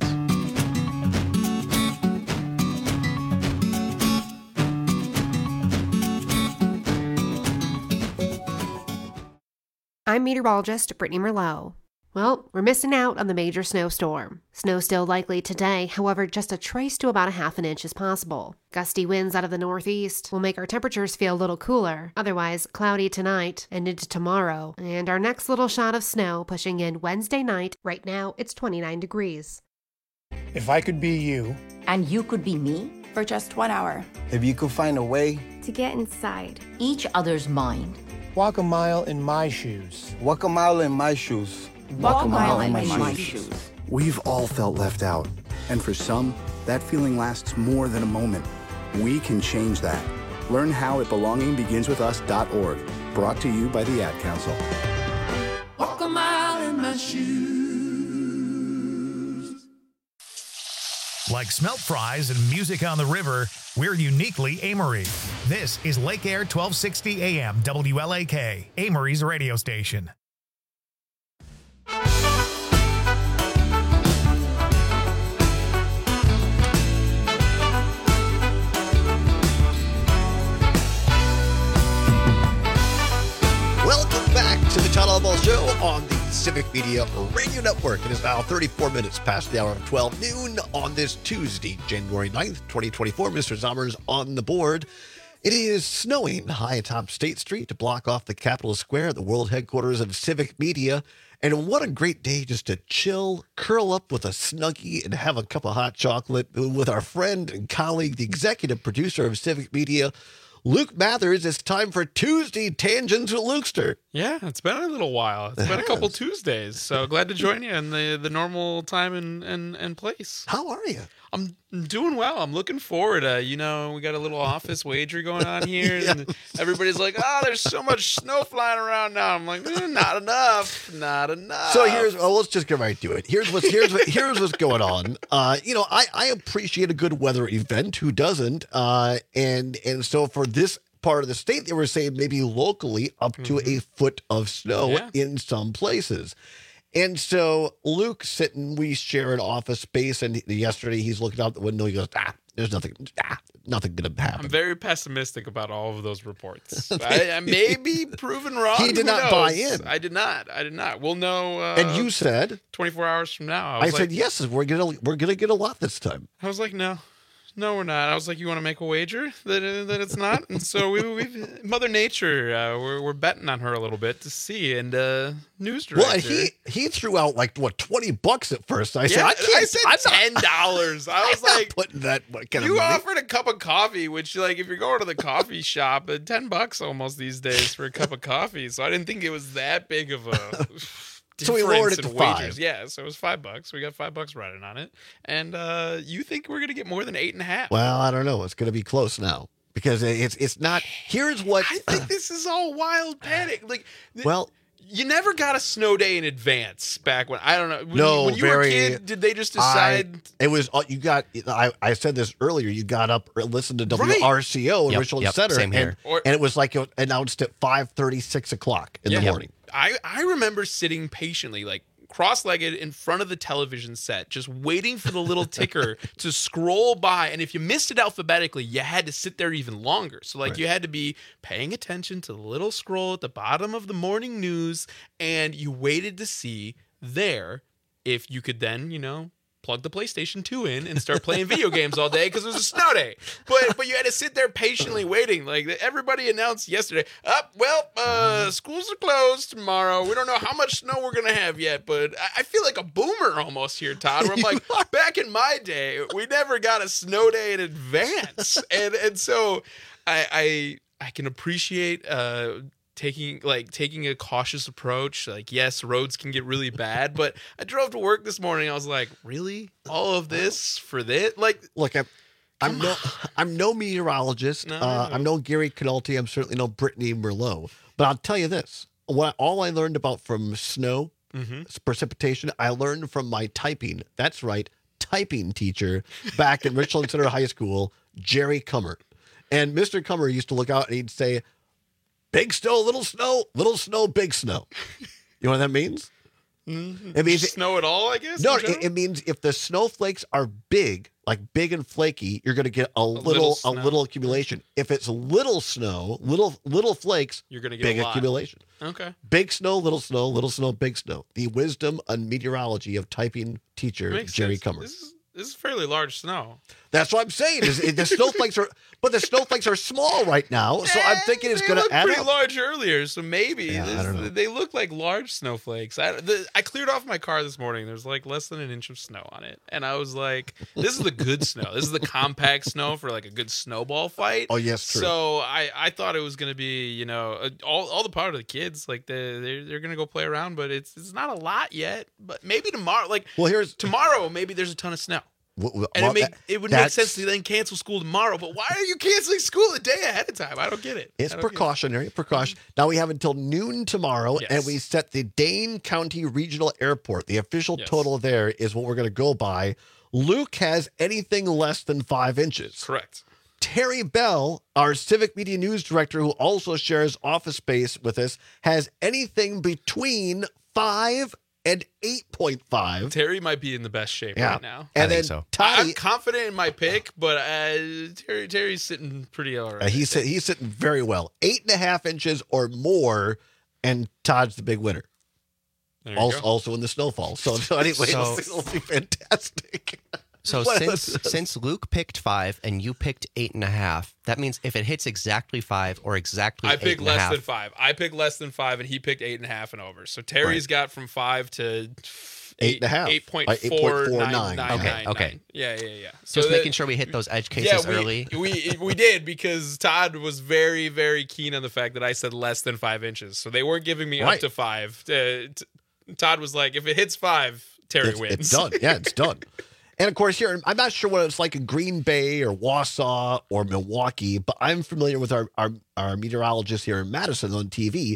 I'm meteorologist Brittany Merlot. Well, we're missing out on the major snowstorm. Snow still likely today, however, just a trace to about a half an inch is possible. Gusty winds out of the northeast will make our temperatures feel a little cooler, otherwise cloudy tonight and into tomorrow. And our next little shot of snow pushing in Wednesday night. Right now, it's twenty-nine degrees. If I could be you. And you could be me? For just one hour. If you could find a way. To get inside each other's mind. Walk a mile in my shoes. Walk a mile in my shoes. Walk a mile in my, my shoes. shoes. We've all felt left out. And for some, that feeling lasts more than a moment. We can change that. Learn how at belonging begins with us dot org. Brought to you by the Ad Council. Walk a mile in my shoes. Like smelt fries and music on the river, we're uniquely Amory. This is Lake Air twelve sixty A M W L A K, Amory's radio station. Welcome back to the Todd Albaugh Show on the Civic Media Radio Network. It is now thirty-four minutes past the hour of twelve noon on this Tuesday, January ninth, twenty twenty-four. Mister Zommers on the board. It is snowing high atop State Street to block off the Capitol Square, the world headquarters of Civic Media. And what a great day just to chill, curl up with a Snuggie, and have a cup of hot chocolate with our friend and colleague, the executive producer of Civic Media, Luke Mathers. It's time for Tuesday Tangents with Lukester. Yeah, it's been a little while. It's It been a couple has. Tuesdays. So glad to join you in the, the normal time and, and, and place. How are you? I'm doing well. I'm looking forward. Uh, you know, we got a little office wager going on here. Yeah. And everybody's like, oh, there's so much snow flying around now. I'm like, eh, not enough. Not enough. So here's, well, let's just get right to it. Here's what's here's what, here's what's going on. Uh, you know, I, I appreciate a good weather event. Who doesn't? Uh, and and so for this part of the state, they were saying maybe locally up to Mhm. a foot of snow Yeah. in some places. And so Luke sitting, we share an office space, and yesterday he's looking out the window. He goes, ah, there's nothing, ah, nothing going to happen. I'm very pessimistic about all of those reports. I, I may be proven wrong. He did Who not buy knows? in. I did not. I did not. We'll know. Uh, And you said, twenty-four hours from now. I, I, was said, like, yes, we're gonna we're gonna get a lot this time. I was like, no, no, we're not. I was like, you want to make a wager that uh, that it's not? And so we, we, Mother Nature, uh, we're we're betting on her a little bit to see. And uh, news director. Well, and he he threw out like what twenty bucks at first. I said, yeah, I can't. I said I'm not- ten dollars. I was I'm not like, putting that kind you of money. offered a cup of coffee, which like if you're going to the coffee shop, uh, ten bucks almost these days for a cup of coffee. So I didn't think it was that big of a. So we lowered it difference to in five. wagers. Yeah, so it was five bucks. We got five bucks riding on it, and uh, you think we're gonna get more than eight and a half? Well, I don't know. It's going to be close now because it's it's not. Here's what. I think this is all wild panic. Like, th- Well, you never got a snow day in advance back when I don't know. When, no, when you very. were a kid, did they just decide? I, it was uh, you got. I, I said this earlier. You got up, or listened to Right. W R C O in Yep, Richland yep, Center, same here. and, Or- and it was like it was announced at five thirty, six o'clock in the Yeah. morning. I, I remember sitting patiently, like cross-legged in front of the television set, just waiting for the little ticker to scroll by. And if you missed it alphabetically, you had to sit there even longer. So like Right. you had to be paying attention to the little scroll at the bottom of the morning news, and you waited to see there if you could then, you know, plug the PlayStation two in and start playing video games all day because it was a snow day. But but you had to sit there patiently waiting. Like everybody announced yesterday, oh, well, uh, schools are closed tomorrow. We don't know how much snow we're going to have yet. But I, I feel like a boomer almost here, Todd, where I'm like, back in my day, we never got a snow day in advance. And, and so I, I, I can appreciate uh, taking like taking a cautious approach. Like, yes, roads can get really bad, but I drove to work this morning. I was like, really, all of this for this? Like, Look, I'm, I'm no I'm no meteorologist. No, I uh, know. I'm no Gary Canolti. I'm certainly no Brittany Merlot. But I'll tell you this: what all I learned about from snow, Mhm. precipitation, I learned from my typing. That's right, typing teacher back in Richland Center High School, Jerry Cummer. And Mister Cummer used to look out and he'd say, "Big snow, little snow, little snow, big snow." You know what that means? mhm. It means snow at all, I guess. No, in it, general? it means if the snowflakes are big, like big and flaky, you're going to get a, little, little a snow. little accumulation. If it's little snow, little little flakes, You're gonna get big a lot. accumulation. Okay. Big snow, little snow, little snow, big snow. The wisdom and meteorology of typing teacher Makes Jerry sense. Cummer. This is this is fairly large snow. That's what I'm saying. Is is the snowflakes are, but the snowflakes are small right now, so I'm thinking it's They going to looked add pretty up. large earlier, so maybe Yeah, I this- don't know. they look like large snowflakes. I, the, I cleared off my car this morning. There's like less than an inch of snow on it, and I was like, "This is the good snow. This is the compact snow for like a good snowball fight." Oh, yes, true. So I, I thought it was gonna be, you know, uh, all, all the part of the kids, like they they're, they're gonna go play around, but it's it's not a lot yet. But maybe tomorrow, like Well, here's tomorrow, maybe there's a ton of snow. w- w- And well, it, make, that- it would make that's- sense to then cancel school tomorrow. But why are you canceling school a day ahead of time? I don't get it. It's I don't get it. precautionary. Precaution. Now we have until noon tomorrow, Yes. and we set the Dane County Regional Airport. The official Yes. total there is what we're going to go by. Luke has anything less than five inches. Correct. Terry Bell, our Civic Media News Director, who also shares office space with us, has anything between five and eight point five. Terry might be in the best shape Yeah. right now. And I think then so. Toddy, I'm confident in my pick, but uh, Terry Terry's sitting pretty all right. uh, he's, sit- he's sitting very well. Eight and a half inches or more, and Todd's the big winner. Also, also in the snowfall. So, so anyway, So- it'll be fantastic. So What since else? since Luke picked five and you picked eight and a half, that means if it hits exactly five or exactly I eight picked and a less half, than five. I picked less than five, and he picked eight and a half and over. So Terry's got from five to Eight and a half. eight point Uh, four eight point four nine. nine. Okay, okay. Yeah, yeah, yeah. Just that- making sure we hit those edge cases yeah, we, early. we we did because Todd was very very keen on the fact that I said less than five inches, so they weren't giving me Right. up to five. Uh, t- Todd was like, if it hits five, Terry it's, wins. it's done. Yeah, it's done. And of course, here, I'm not sure what it's like in Green Bay or Wausau or Milwaukee, but I'm familiar with our, our, our meteorologist here in Madison on T V.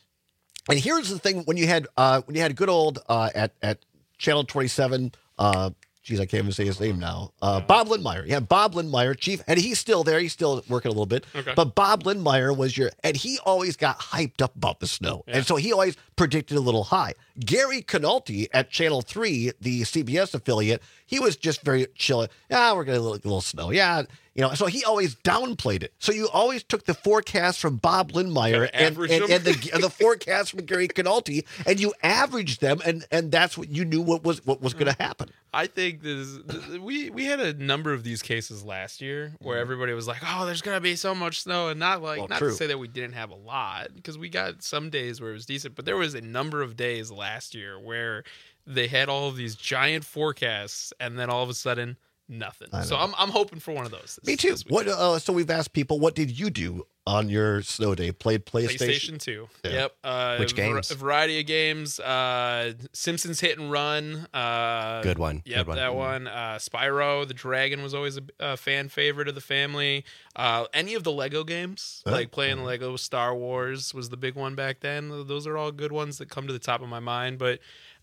And here's the thing: when you had uh, when you had good old uh, at at Channel twenty-seven, uh, geez, I can't even say his name now. Uh, Bob Lindmeyer. Yeah, Bob Lindmeyer, chief, and he's still there. He's still working a little bit. Okay. But Bob Lindmeyer was your, and he always got hyped up about the snow, Yeah. and so he always predicted a little high. Gary Canalti at Channel three, the C B S affiliate, he was just very chill. Yeah, we're gonna get a little, little snow. Yeah. You know, so he always downplayed it. So you always took the forecast from Bob Lindmeyer Gotta and, average and, them. and the and the forecast from Gary Canalti, and you averaged them, and and that's what you knew what was what was going to happen. I think this, th- we we had a number of these cases last year where everybody was like, "Oh, there's gonna be so much snow," and not like Well, not true. to say that we didn't have a lot because we got some days where it was decent, but there was a number of days last year where they had all of these giant forecasts, and then all of a sudden nothing. I So know. I'm I'm hoping for one of those. Me too. What? Uh, so we've asked people, what did you do on your snow day? Played PlayStation. PlayStation two. Yeah. Yep. Uh, Which var- games? A variety of games. Uh, Simpsons Hit and Run. Uh, Good one. Yep, Good one. that one. Uh, Spyro the Dragon was always a, a fan favorite of the family. Uh, any of the Lego games, Oh. like playing Lego Star Wars was the big one back then. Those are all good ones that come to the top of my mind. But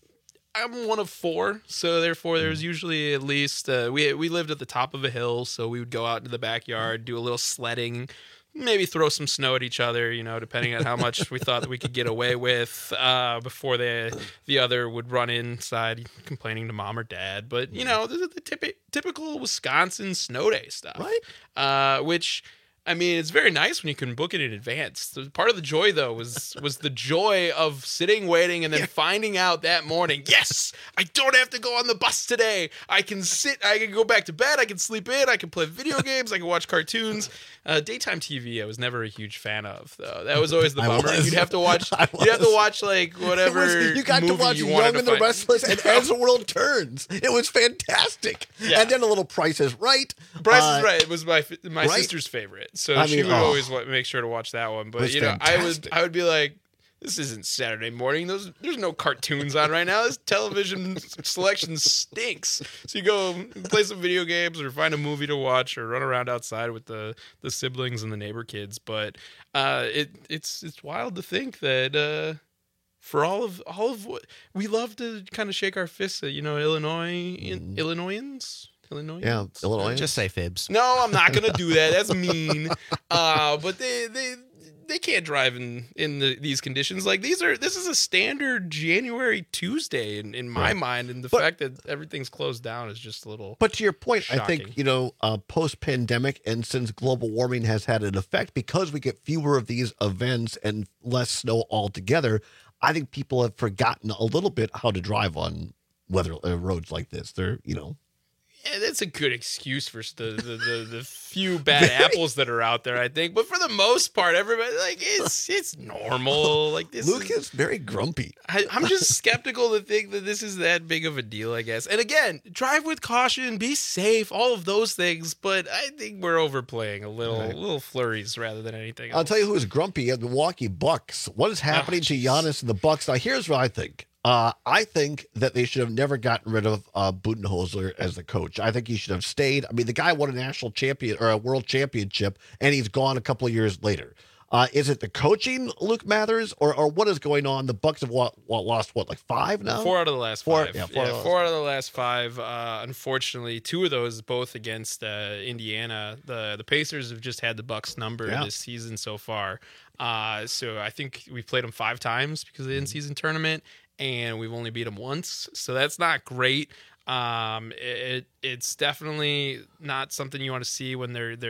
I'm one of four, so therefore there's usually at least uh, we we lived at the top of a hill, so we would go out into the backyard, do a little sledding, maybe throw some snow at each other, you know, depending on how much we thought that we could get away with uh, before the the other would run inside complaining to mom or dad. But you know, this is the typi- typical Wisconsin snow day stuff, Right. Uh, which. I mean, it's very nice when you can book it in advance. The- Part of the joy, though, was was the joy of sitting, waiting, and then finding out that morning, yes, I don't have to go on the bus today. I can sit, I can go back to bed, I can sleep in, I can play video games, I can watch cartoons. Uh, daytime T V, I was never a huge fan of, though. That was always the I bummer. was. You'd have to watch, I you'd have to was. watch like whatever. It was- you got to movie watch you Young wanted to and the find. Restless and As the World Turns. It was fantastic. Yeah. And then a little Price is Right. Price Uh, is Right. It was my my right? sister's favorite, so I she mean, would oh. always wa- make sure to watch that one. It But was you know, I would fantastic. I would be like, this isn't Saturday morning. Those there's no cartoons on right now. This television selection stinks. So you go play some video games or find a movie to watch or run around outside with the the siblings and the neighbor kids. But uh, it it's it's wild to think that. Uh, For all of all of what we love to kind of shake our fists at, you know, Illinois, in, Illinoisans, Illinois. Yeah, Illinois. Just say fibs. No, I'm not gonna do that. That's mean. Uh, but they they they can't drive in in the, these conditions. Like these are this is a standard January Tuesday in, in my Right. mind, and the But- fact that everything's closed down is just a little. But to your point, I shocking. think, you know, uh, post-pandemic and since global warming has had an effect, because we get fewer of these events and less snow altogether, I think people have forgotten a little bit how to drive on weather uh, roads like this. They're, you know, Yeah, that's a good excuse for the the, the, the few bad apples that are out there, I think. But for the most part, everybody like it's it's normal. Like this Luke is, is very grumpy. I, I'm just skeptical to think that this is that big of a deal, I guess. And again, drive with caution, be safe, all of those things. But I think we're overplaying a little, Right. little flurries rather than anything else. I'll tell you who's grumpy at the Milwaukee Bucks. What is happening to Giannis and the Bucks? Now, here's what I think. Uh, I think that they should have never gotten rid of uh, Budenholzer as the coach. I think he should have stayed. I mean, the guy won a national champion or a world championship, and he's gone a couple of years later. Uh, is it the coaching, Luke Mathers, or or what is going on? The Bucks have what, what, lost what, like five now? Four out of the last Four- five. yeah, Yeah, four out of the four out of the last five. Uh, unfortunately, two of those both against uh, Indiana. The the Pacers have just had the Bucks number Yeah. this season so far. Uh, so I think we've played them five times because of the in-season tournament, and we've only beat them once. So that's not great. Um, it it's definitely not something you want to see when they're they're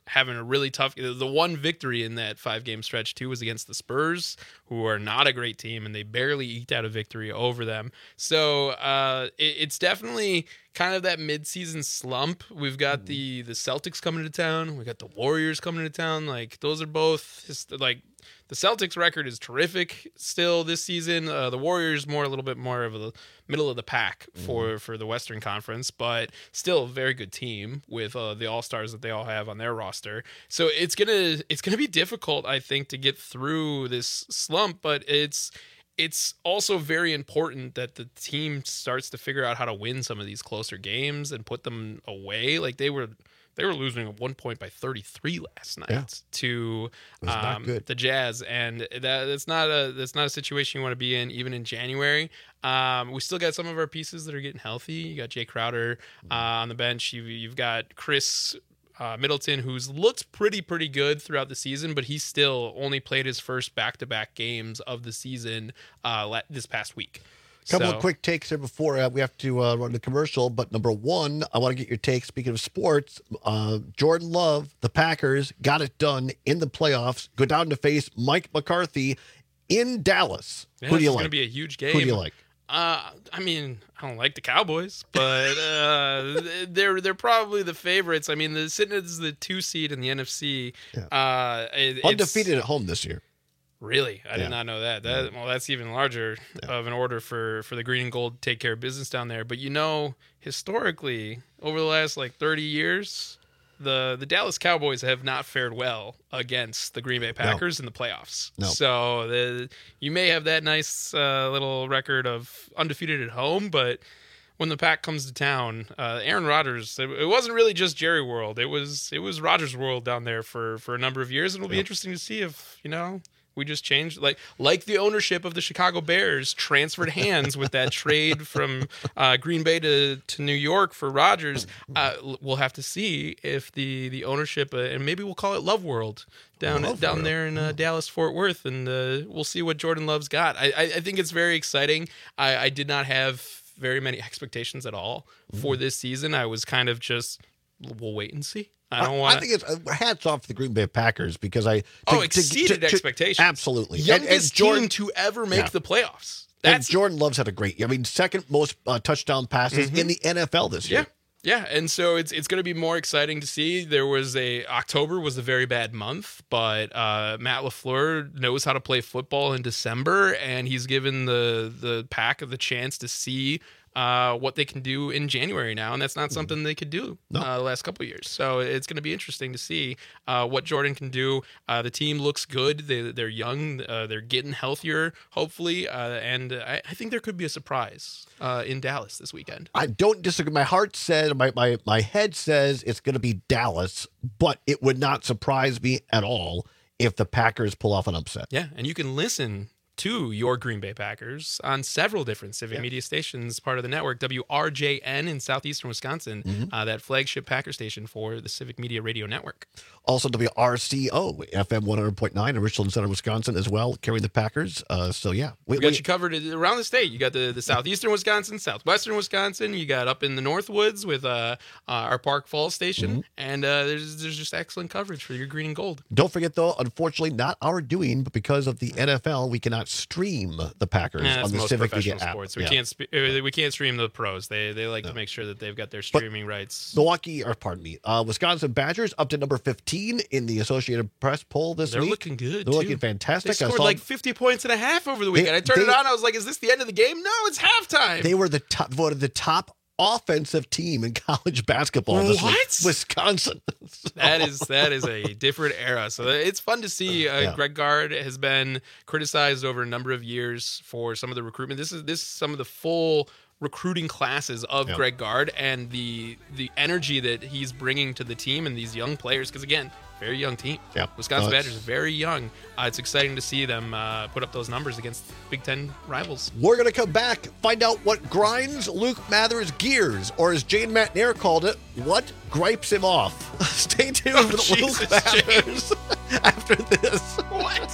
having a really tough. The one victory in that five game stretch too was against the Spurs, who are not a great team, and they barely eked out a victory over them. So uh, it, it's definitely kind of that mid-season slump. We've got the the Celtics coming to town. We got the Warriors coming to town. Like those are both just, like the Celtics record is terrific still this season. Uh, the Warriors more a little bit more of a middle of the pack for mm-hmm. for the Western Conference, but still a very good team with uh, the All-Stars that they all have on their roster. So it's gonna it's gonna be difficult, I think, to get through this slump, but it's it's also very important that the team starts to figure out how to win some of these closer games and put them away. Like they were they were losing at one point by thirty-three last night yeah. to um, the Jazz, and that that's not a that's not a situation you want to be in even in January. Um, we still got some of our pieces that are getting healthy. You got Jay Crowder uh, on the bench. You, you've got Chris Uh, Middleton, who's looked pretty, pretty good throughout the season, but he still only played his first back-to-back games of the season uh, this past week. Couple so, of quick takes here before uh, we have to uh, run the commercial. But number one, I want to get your take. Speaking of sports, uh, Jordan Love, the Packers, got it done in the playoffs. Go down to face Mike McCarthy in Dallas. Yeah, Who do you it's like? It's going to be a huge game. Who do you like? Uh, I mean, I don't like the Cowboys, but uh, they're they're probably the favorites. I mean, the sitting as the two seed in the N F C, yeah. uh, it, undefeated at home this year. Really, I yeah. did not know that. That well, that's even larger yeah. of an order for for the green and gold to take care of business down there. But you know, historically, over the last like thirty years, the the Dallas Cowboys have not fared well against the Green Bay Packers no. in the playoffs. No. So the, you may have that nice uh, little record of undefeated at home, but when the pack comes to town, uh, Aaron Rodgers, it, it wasn't really just Jerry World. It was it was Rodgers World down there for for a number of years, and it'll be yep. interesting to see if, you know, we just changed, like like the ownership of the Chicago Bears transferred hands with that trade from uh, Green Bay to, to New York for Rodgers. Uh, we'll have to see if the the ownership, uh, and maybe we'll call it Love World down Love down World. there in uh, Dallas Fort Worth, and uh, we'll see what Jordan Love's got. I I, I think it's very exciting. I, I did not have very many expectations at all for this season. I was kind of just, we'll wait and see. I don't want. I think it's uh, hats off to the Green Bay Packers because I to, oh exceeded to, to, expectations. Absolutely, youngest and, and Jordan, team to ever make yeah. the playoffs. That's and Jordan Love's had a great. I mean, second most uh, touchdown passes mm-hmm. in the N F L this year. Yeah, yeah, and so it's it's going to be more exciting to see. There was a October was a very bad month, but uh, Matt LaFleur knows how to play football in December, and he's given the the Pack the chance to see Uh, what they can do in January now, and that's not something they could do no. uh, the last couple of years. So it's going to be interesting to see uh, what Jordan can do. Uh, the team looks good. They, they're young. Uh, they're getting healthier, hopefully, uh, and I, I think there could be a surprise uh, in Dallas this weekend. I don't disagree. My heart says, my my my head says it's going to be Dallas, but it would not surprise me at all if the Packers pull off an upset. Yeah, and you can listen to your Green Bay Packers on several different Civic yeah. Media stations, part of the network, W R J N in southeastern Wisconsin, mm-hmm. uh, that flagship Packer station for the Civic Media Radio Network. Also W R C O, F M one hundred point nine in Richland Center, Wisconsin as well, carrying the Packers. Uh, so, yeah. We, we got we, you covered around the state. You got the, the southeastern Wisconsin, southwestern Wisconsin. You got up in the Northwoods with uh, uh, our Park Falls station. Mm-hmm. And uh, there's, there's just excellent coverage for your green and gold. Don't forget, though, unfortunately, not our doing, but because of the N F L, we cannot stream the Packers yeah, on the most Civic Media sports. app. We yeah. can't sp- we can't stream the pros. They they like no. to make sure that they've got their streaming but rights. Milwaukee, or pardon me, uh, Wisconsin Badgers up to number fifteen in the Associated Press poll this They're week. They're looking good. They're too. looking fantastic. They scored saw, like fifty points and a half over the weekend. They, I turned they, it on. I was like, "Is this the end of the game?" No, it's halftime. They were the top, voted the top offensive team in college basketball this what? week. Wisconsin. so. That is that is a different era. So it's fun to see. Uh, yeah. Greg Gard has been criticized over a number of years for some of the recruitment. This is this is some of the full recruiting classes of yeah. Greg Gard and the the energy that he's bringing to the team and these young players. Because again, very young team. Yeah. Wisconsin uh, Badgers are very young. Uh, it's exciting to see them uh, put up those numbers against Big Ten rivals. We're going to come back, find out what grinds Luke Mathers' gears, or as Jane McNair called it, what gripes him off. Stay tuned oh, with Jesus, Luke Mathers after this. What?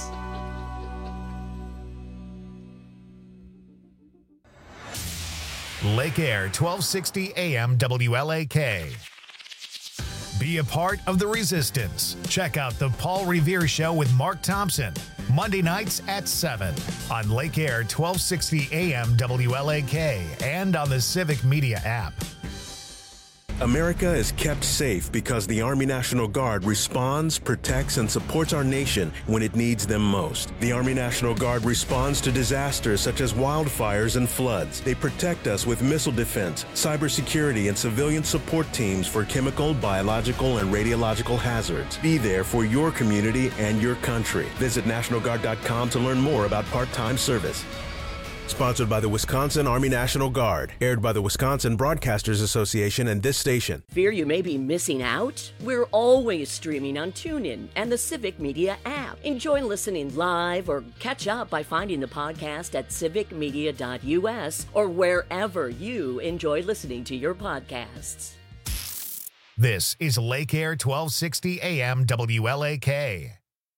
Lake Air, twelve sixty A M W L A K. Be a part of the resistance. Check out The Paul Revere Show with Mark Thompson, Monday nights at seven on Lake Air twelve sixty A M W L A K and on the Civic Media app. America is kept safe because the Army National Guard responds, protects, and supports our nation when it needs them most. The Army National Guard responds to disasters such as wildfires and floods. They protect us with missile defense, cybersecurity, and civilian support teams for chemical, biological, and radiological hazards. Be there for your community and your country. Visit National Guard dot com to learn more about part-time service. Sponsored by the Wisconsin Army National Guard. Aired by the Wisconsin Broadcasters Association and this station. Fear you may be missing out? We're always streaming on TuneIn and the Civic Media app. Enjoy listening live or catch up by finding the podcast at civic media dot U S or wherever you enjoy listening to your podcasts. This is Lake Air twelve sixty A M W L A K.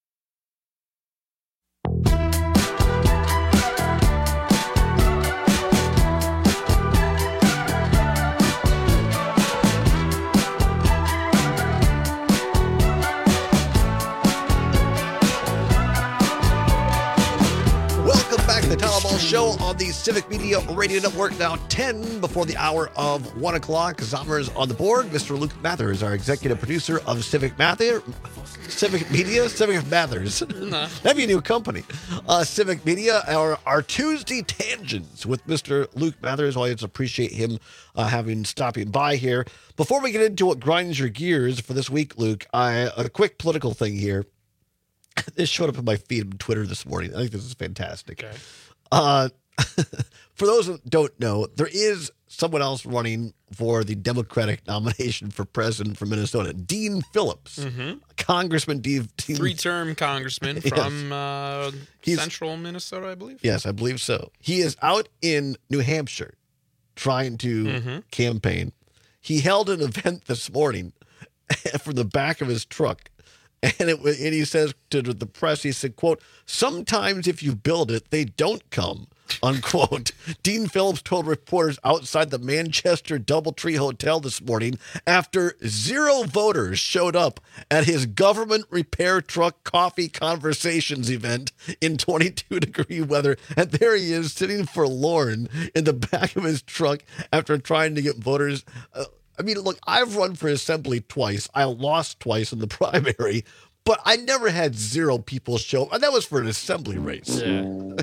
The Tom Ball Show on the Civic Media Radio Network, now ten before the hour of one o'clock. Zommers on the board. Mister Luke Mathers, our executive producer of Civic Mather, Civic Media, Civic Mathers. No. That'd be a new company. Uh, Civic Media, our, our Tuesday Tangents with Mister Luke Mathers. Always appreciate him uh, having stopping by here. Before we get into what grinds your gears for this week, Luke, I, a quick political thing here. This showed up in my feed on Twitter this morning. I think this is fantastic. Okay. Uh, for those who don't know, there is someone else running for the Democratic nomination for president for Minnesota, Dean Phillips, Mm-hmm. Congressman Dean. Dean Three-term congressman Yes. from uh, He's- central Minnesota, I believe. Yes, I believe so. He is out in New Hampshire trying to Mhm. campaign. He held an event this morning from the back of his truck. And it was, and he says to the press, he said, quote, "Sometimes if you build it, they don't come," unquote. Dean Phillips told reporters outside the Manchester Doubletree Hotel this morning after zero voters showed up at his government repair truck coffee conversations event in twenty-two degree weather. And there he is sitting forlorn in the back of his truck after trying to get voters. Uh, I mean, look, I've run for assembly twice. I lost twice in the primary, but I never had zero people show up. And that was for an assembly race. Yeah.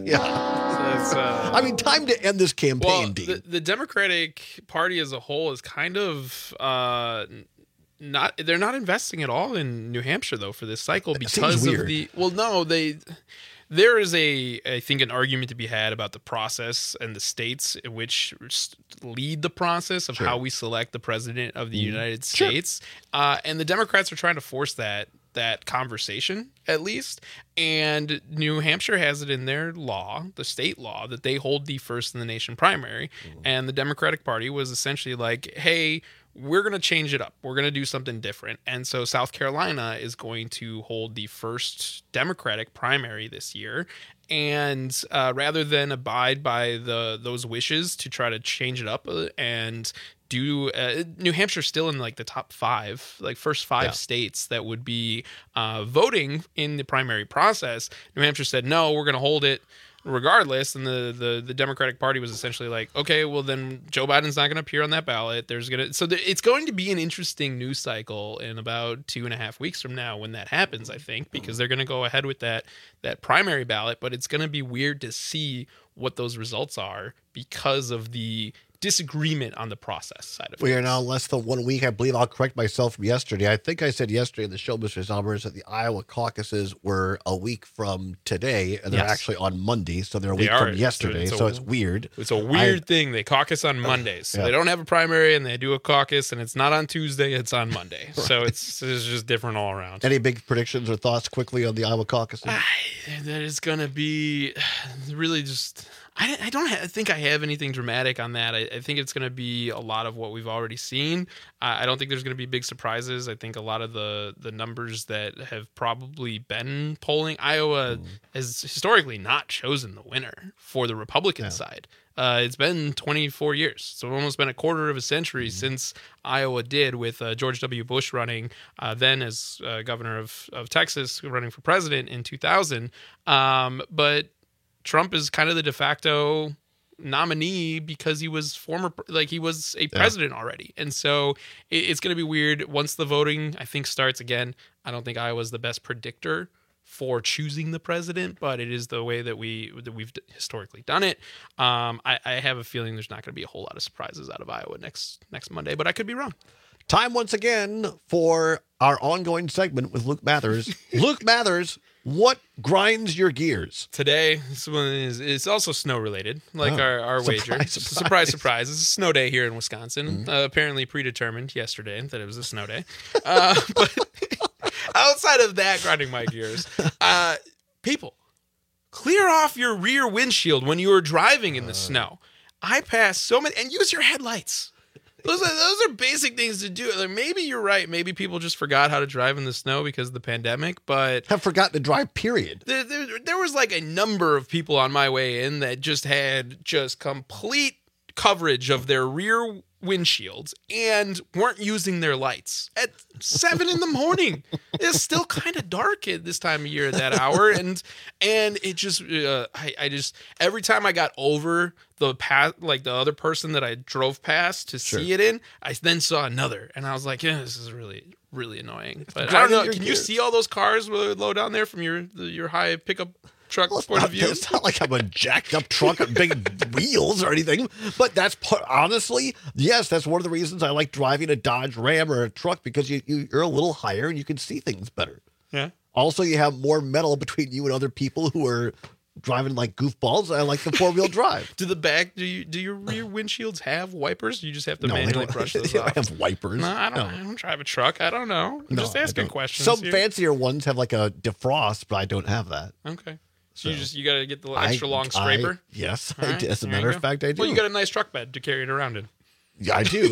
Yeah. That's, uh, I mean, time to end this campaign, well, Dean. the, the Democratic Party as a whole is kind of uh, not. They're not investing at all in New Hampshire though for this cycle because seems of weird. the. Well, no, they. There is a, I think, an argument to be had about the process and the states in which lead the process of Sure. how we select the president of the Mhm. United Sure. States, uh, and the Democrats are trying to force that that conversation at least. And New Hampshire has it in their law, the state law, that they hold the first in the nation primary. Mm-hmm. And the Democratic Party was essentially like, hey, we're going to change it up. We're going to do something different. And so South Carolina is going to hold the first Democratic primary this year. And uh, rather than abide by the those wishes to try to change it up uh, and do uh, New Hampshire's still in like the top five, like first five Yeah. states that would be uh, voting in the primary process. New Hampshire said, no, we're going to hold it regardless. And the, the, the Democratic Party was essentially like, okay, well then Joe Biden's not going to appear on that ballot. There's going to, so th- it's going to be an interesting news cycle in about two and a half weeks from now when that happens, I think, because they're going to go ahead with that, that primary ballot, but it's going to be weird to see what those results are because of the disagreement on the process side of it. We are now less than one week. I believe I'll correct myself from yesterday. I think I said yesterday in the show, Mister Zommers, that the Iowa caucuses were a week from today, and they're Yes. actually on Monday, so they're a They week are. from yesterday. It's a- so it's weird. It's a weird I- thing. They caucus on Mondays. So Yeah. they don't have a primary and they do a caucus, and it's not on Tuesday, it's on Monday. So it's, it's just different all around. Any big predictions or thoughts quickly on the Iowa caucuses? That is going to be really just, I, I don't ha- think I have anything dramatic on that. I, I think it's going to be a lot of what we've already seen. Uh, I don't think there's going to be big surprises. I think a lot of the, the numbers that have probably been polling, Iowa mm. has historically not chosen the winner for the Republican yeah. side. Uh, it's been twenty-four years. So almost been a quarter of a century mm. since Iowa did, with uh, George W. Bush running uh, then as uh, governor of, of Texas, running for president in two thousand. Um, but Trump is kind of the de facto nominee because he was former, like he was a president yeah. already. And so it, it's going to be weird once the voting, I think, starts again. I don't think Iowa's the best predictor for choosing the president, but it is the way that we that we've historically done it. Um, I, I have a feeling there's not going to be a whole lot of surprises out of Iowa next next Monday, but I could be wrong. Time once again for our ongoing segment with Luke Mathers. Luke Mathers, what grinds your gears? Today, this one is it's also snow related, like oh, our, our surprise, wager. Surprise. surprise, surprise. It's a snow day here in Wisconsin. Mm-hmm. Uh, apparently predetermined yesterday that it was a snow day. Uh, but outside of that, grinding my gears, uh, people, clear off your rear windshield when you are driving in the uh. snow. I pass so many, and use your headlights. Those are, those are basic things to do. Like, maybe you're right. Maybe people just forgot how to drive in the snow because of the pandemic, but have forgotten to drive, period. There, there, there was like a number of people on my way in that just had just complete coverage of their rear windshields and weren't using their lights at seven in the morning. It's still kind of dark at this time of year at that hour, and and it just uh, I, I just every time I got over the path, like the other person that I drove past to sure. see it in, I then saw another, and I was like, yeah, this is really really annoying. But I don't know. Can you see all those cars low down there from your your high pickup truck well, point not, of view? It's not like I'm a jacked up truck with big wheels or anything, but that's part, honestly, yes, that's one of the reasons I like driving a Dodge Ram or a truck, because you, you, you're a little higher and you can see things better. Yeah. Also, you have more metal between you and other people who are driving like goofballs. I like the four-wheel drive. Do the back, do you do your rear windshields have wipers? You just have to no, manually brush those they off. Don't have wipers. No, I don't. No. I don't drive a truck. I don't know. I'm no, just asking questions. Some here. fancier ones have like a defrost, but I don't have that. Okay. So, so you just you got to get the extra I, long scraper. I, yes, All I right, do. As a matter of fact, I do. Well, you got a nice truck bed to carry it around in. Yeah, I do.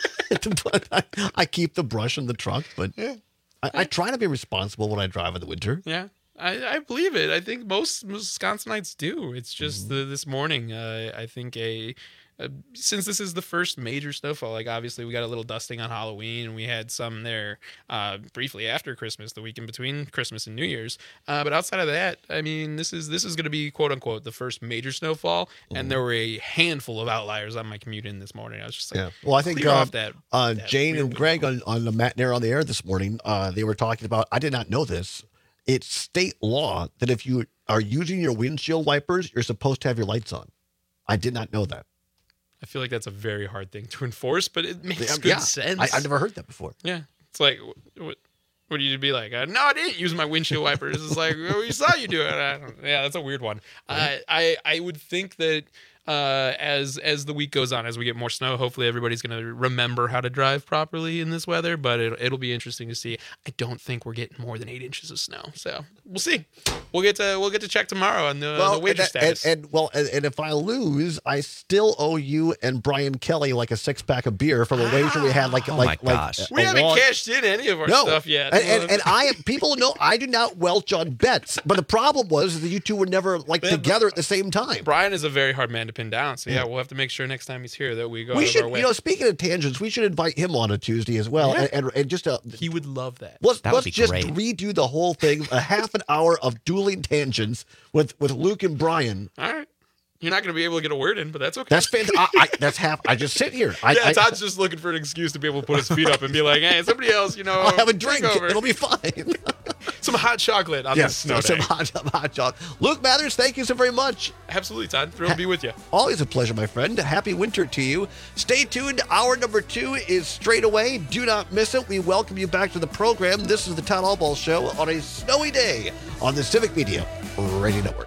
But I, I keep the brush in the truck, but yeah. I, I try to be responsible when I drive in the winter. Yeah. I, I believe it. I think most Wisconsinites do. It's just mm-hmm. the, this morning, uh, I think a, a since this is the first major snowfall, like obviously we got a little dusting on Halloween, and we had some there uh, briefly after Christmas, the weekend between Christmas and New Year's. Uh, but outside of that, I mean, this is this is going to be quote unquote the first major snowfall, mm-hmm. and there were a handful of outliers on my commute in this morning. I was just like, yeah. Well, I think uh, off that, uh, that Jane and Greg on, on the matinee on the air this morning, uh, they were talking about. I did not know this. It's state law that if you are using your windshield wipers, you're supposed to have your lights on. I did not know that. I feel like that's a very hard thing to enforce, but it makes yeah, good yeah. sense. I, I've never heard that before. Yeah. It's like, what, what do you be like? Uh, no, I didn't use my windshield wipers. It's like, well, we saw you do it. I don't, yeah, that's a weird one. Right. I, I, I would think that uh, as as the week goes on, as we get more snow, hopefully everybody's going to remember how to drive properly in this weather, but it, it'll be interesting to see. I don't think we're getting more than eight inches of snow, so we'll see. We'll get to we'll get to check tomorrow on the, well, the wager and, status. And, and well, and, and if I lose, I still owe you and Brian Kelly like a six pack of beer from a wager we had. Like, oh like, my like gosh, a, we a haven't long... cashed in any of our no. stuff yet. And, and, and I people know I do not welch on bets, but the problem was that you two were never like Man, together at the same time. Brian is a very hard man to pin down, so yeah, yeah. we'll have to make sure next time he's here that we go. We out should, of our way. you know, speaking of tangents, we should invite him on a Tuesday as well, Yeah. and, and and just a. He would love that. Let's That would let's be just great. redo the whole thing, a half an hour of dueling tangents with with Luke and Brian. All right. You're not going to be able to get a word in, but that's okay. That's fantastic. I, I, that's half. I just sit here. I, yeah, I, Todd's just looking for an excuse to be able to put his feet up and be like, hey, somebody else, you know, I'll have a drink. Over. It'll be fine. Some hot chocolate on yes, this snow some day. hot, some hot chocolate. Luke Mathers, thank you so very much. Absolutely, Todd. Thrilled to be with you. Always a pleasure, my friend. Happy winter to you. Stay tuned. Hour number two is straight away. Do not miss it. We welcome you back to the program. This is the Todd Allball Show on a snowy day on the Civic Media Radio Network.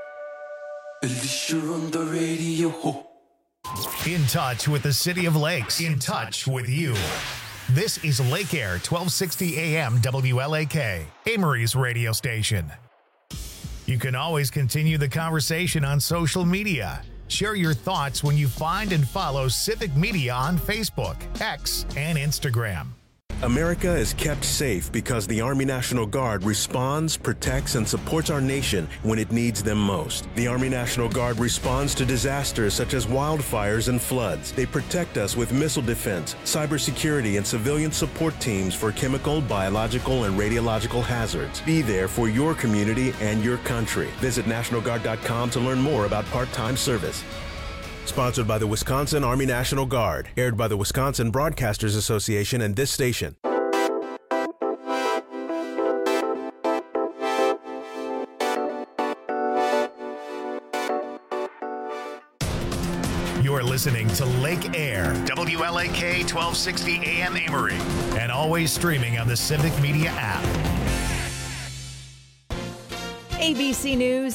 Alicia on the radio. In touch with the City of Lakes. In touch with you. This is Lake Air, twelve sixty A M W L A K, Amory's radio station. You can always continue the conversation on social media. Share your thoughts when you find and follow Civic Media on Facebook, X, and Instagram. America is kept safe because the Army National Guard responds, protects, and supports our nation when it needs them most. The Army National Guard responds to disasters such as wildfires and floods. They protect us with missile defense, cybersecurity, and civilian support teams for chemical, biological, and radiological hazards. Be there for your community and your country. Visit National Guard dot com to learn more about part-time service. Sponsored by the Wisconsin Army National Guard. Aired by the Wisconsin Broadcasters Association and this station. You're listening to Lake Air, W L A K twelve sixty A M Amory, and always streaming on the Civic Media app. A B C News.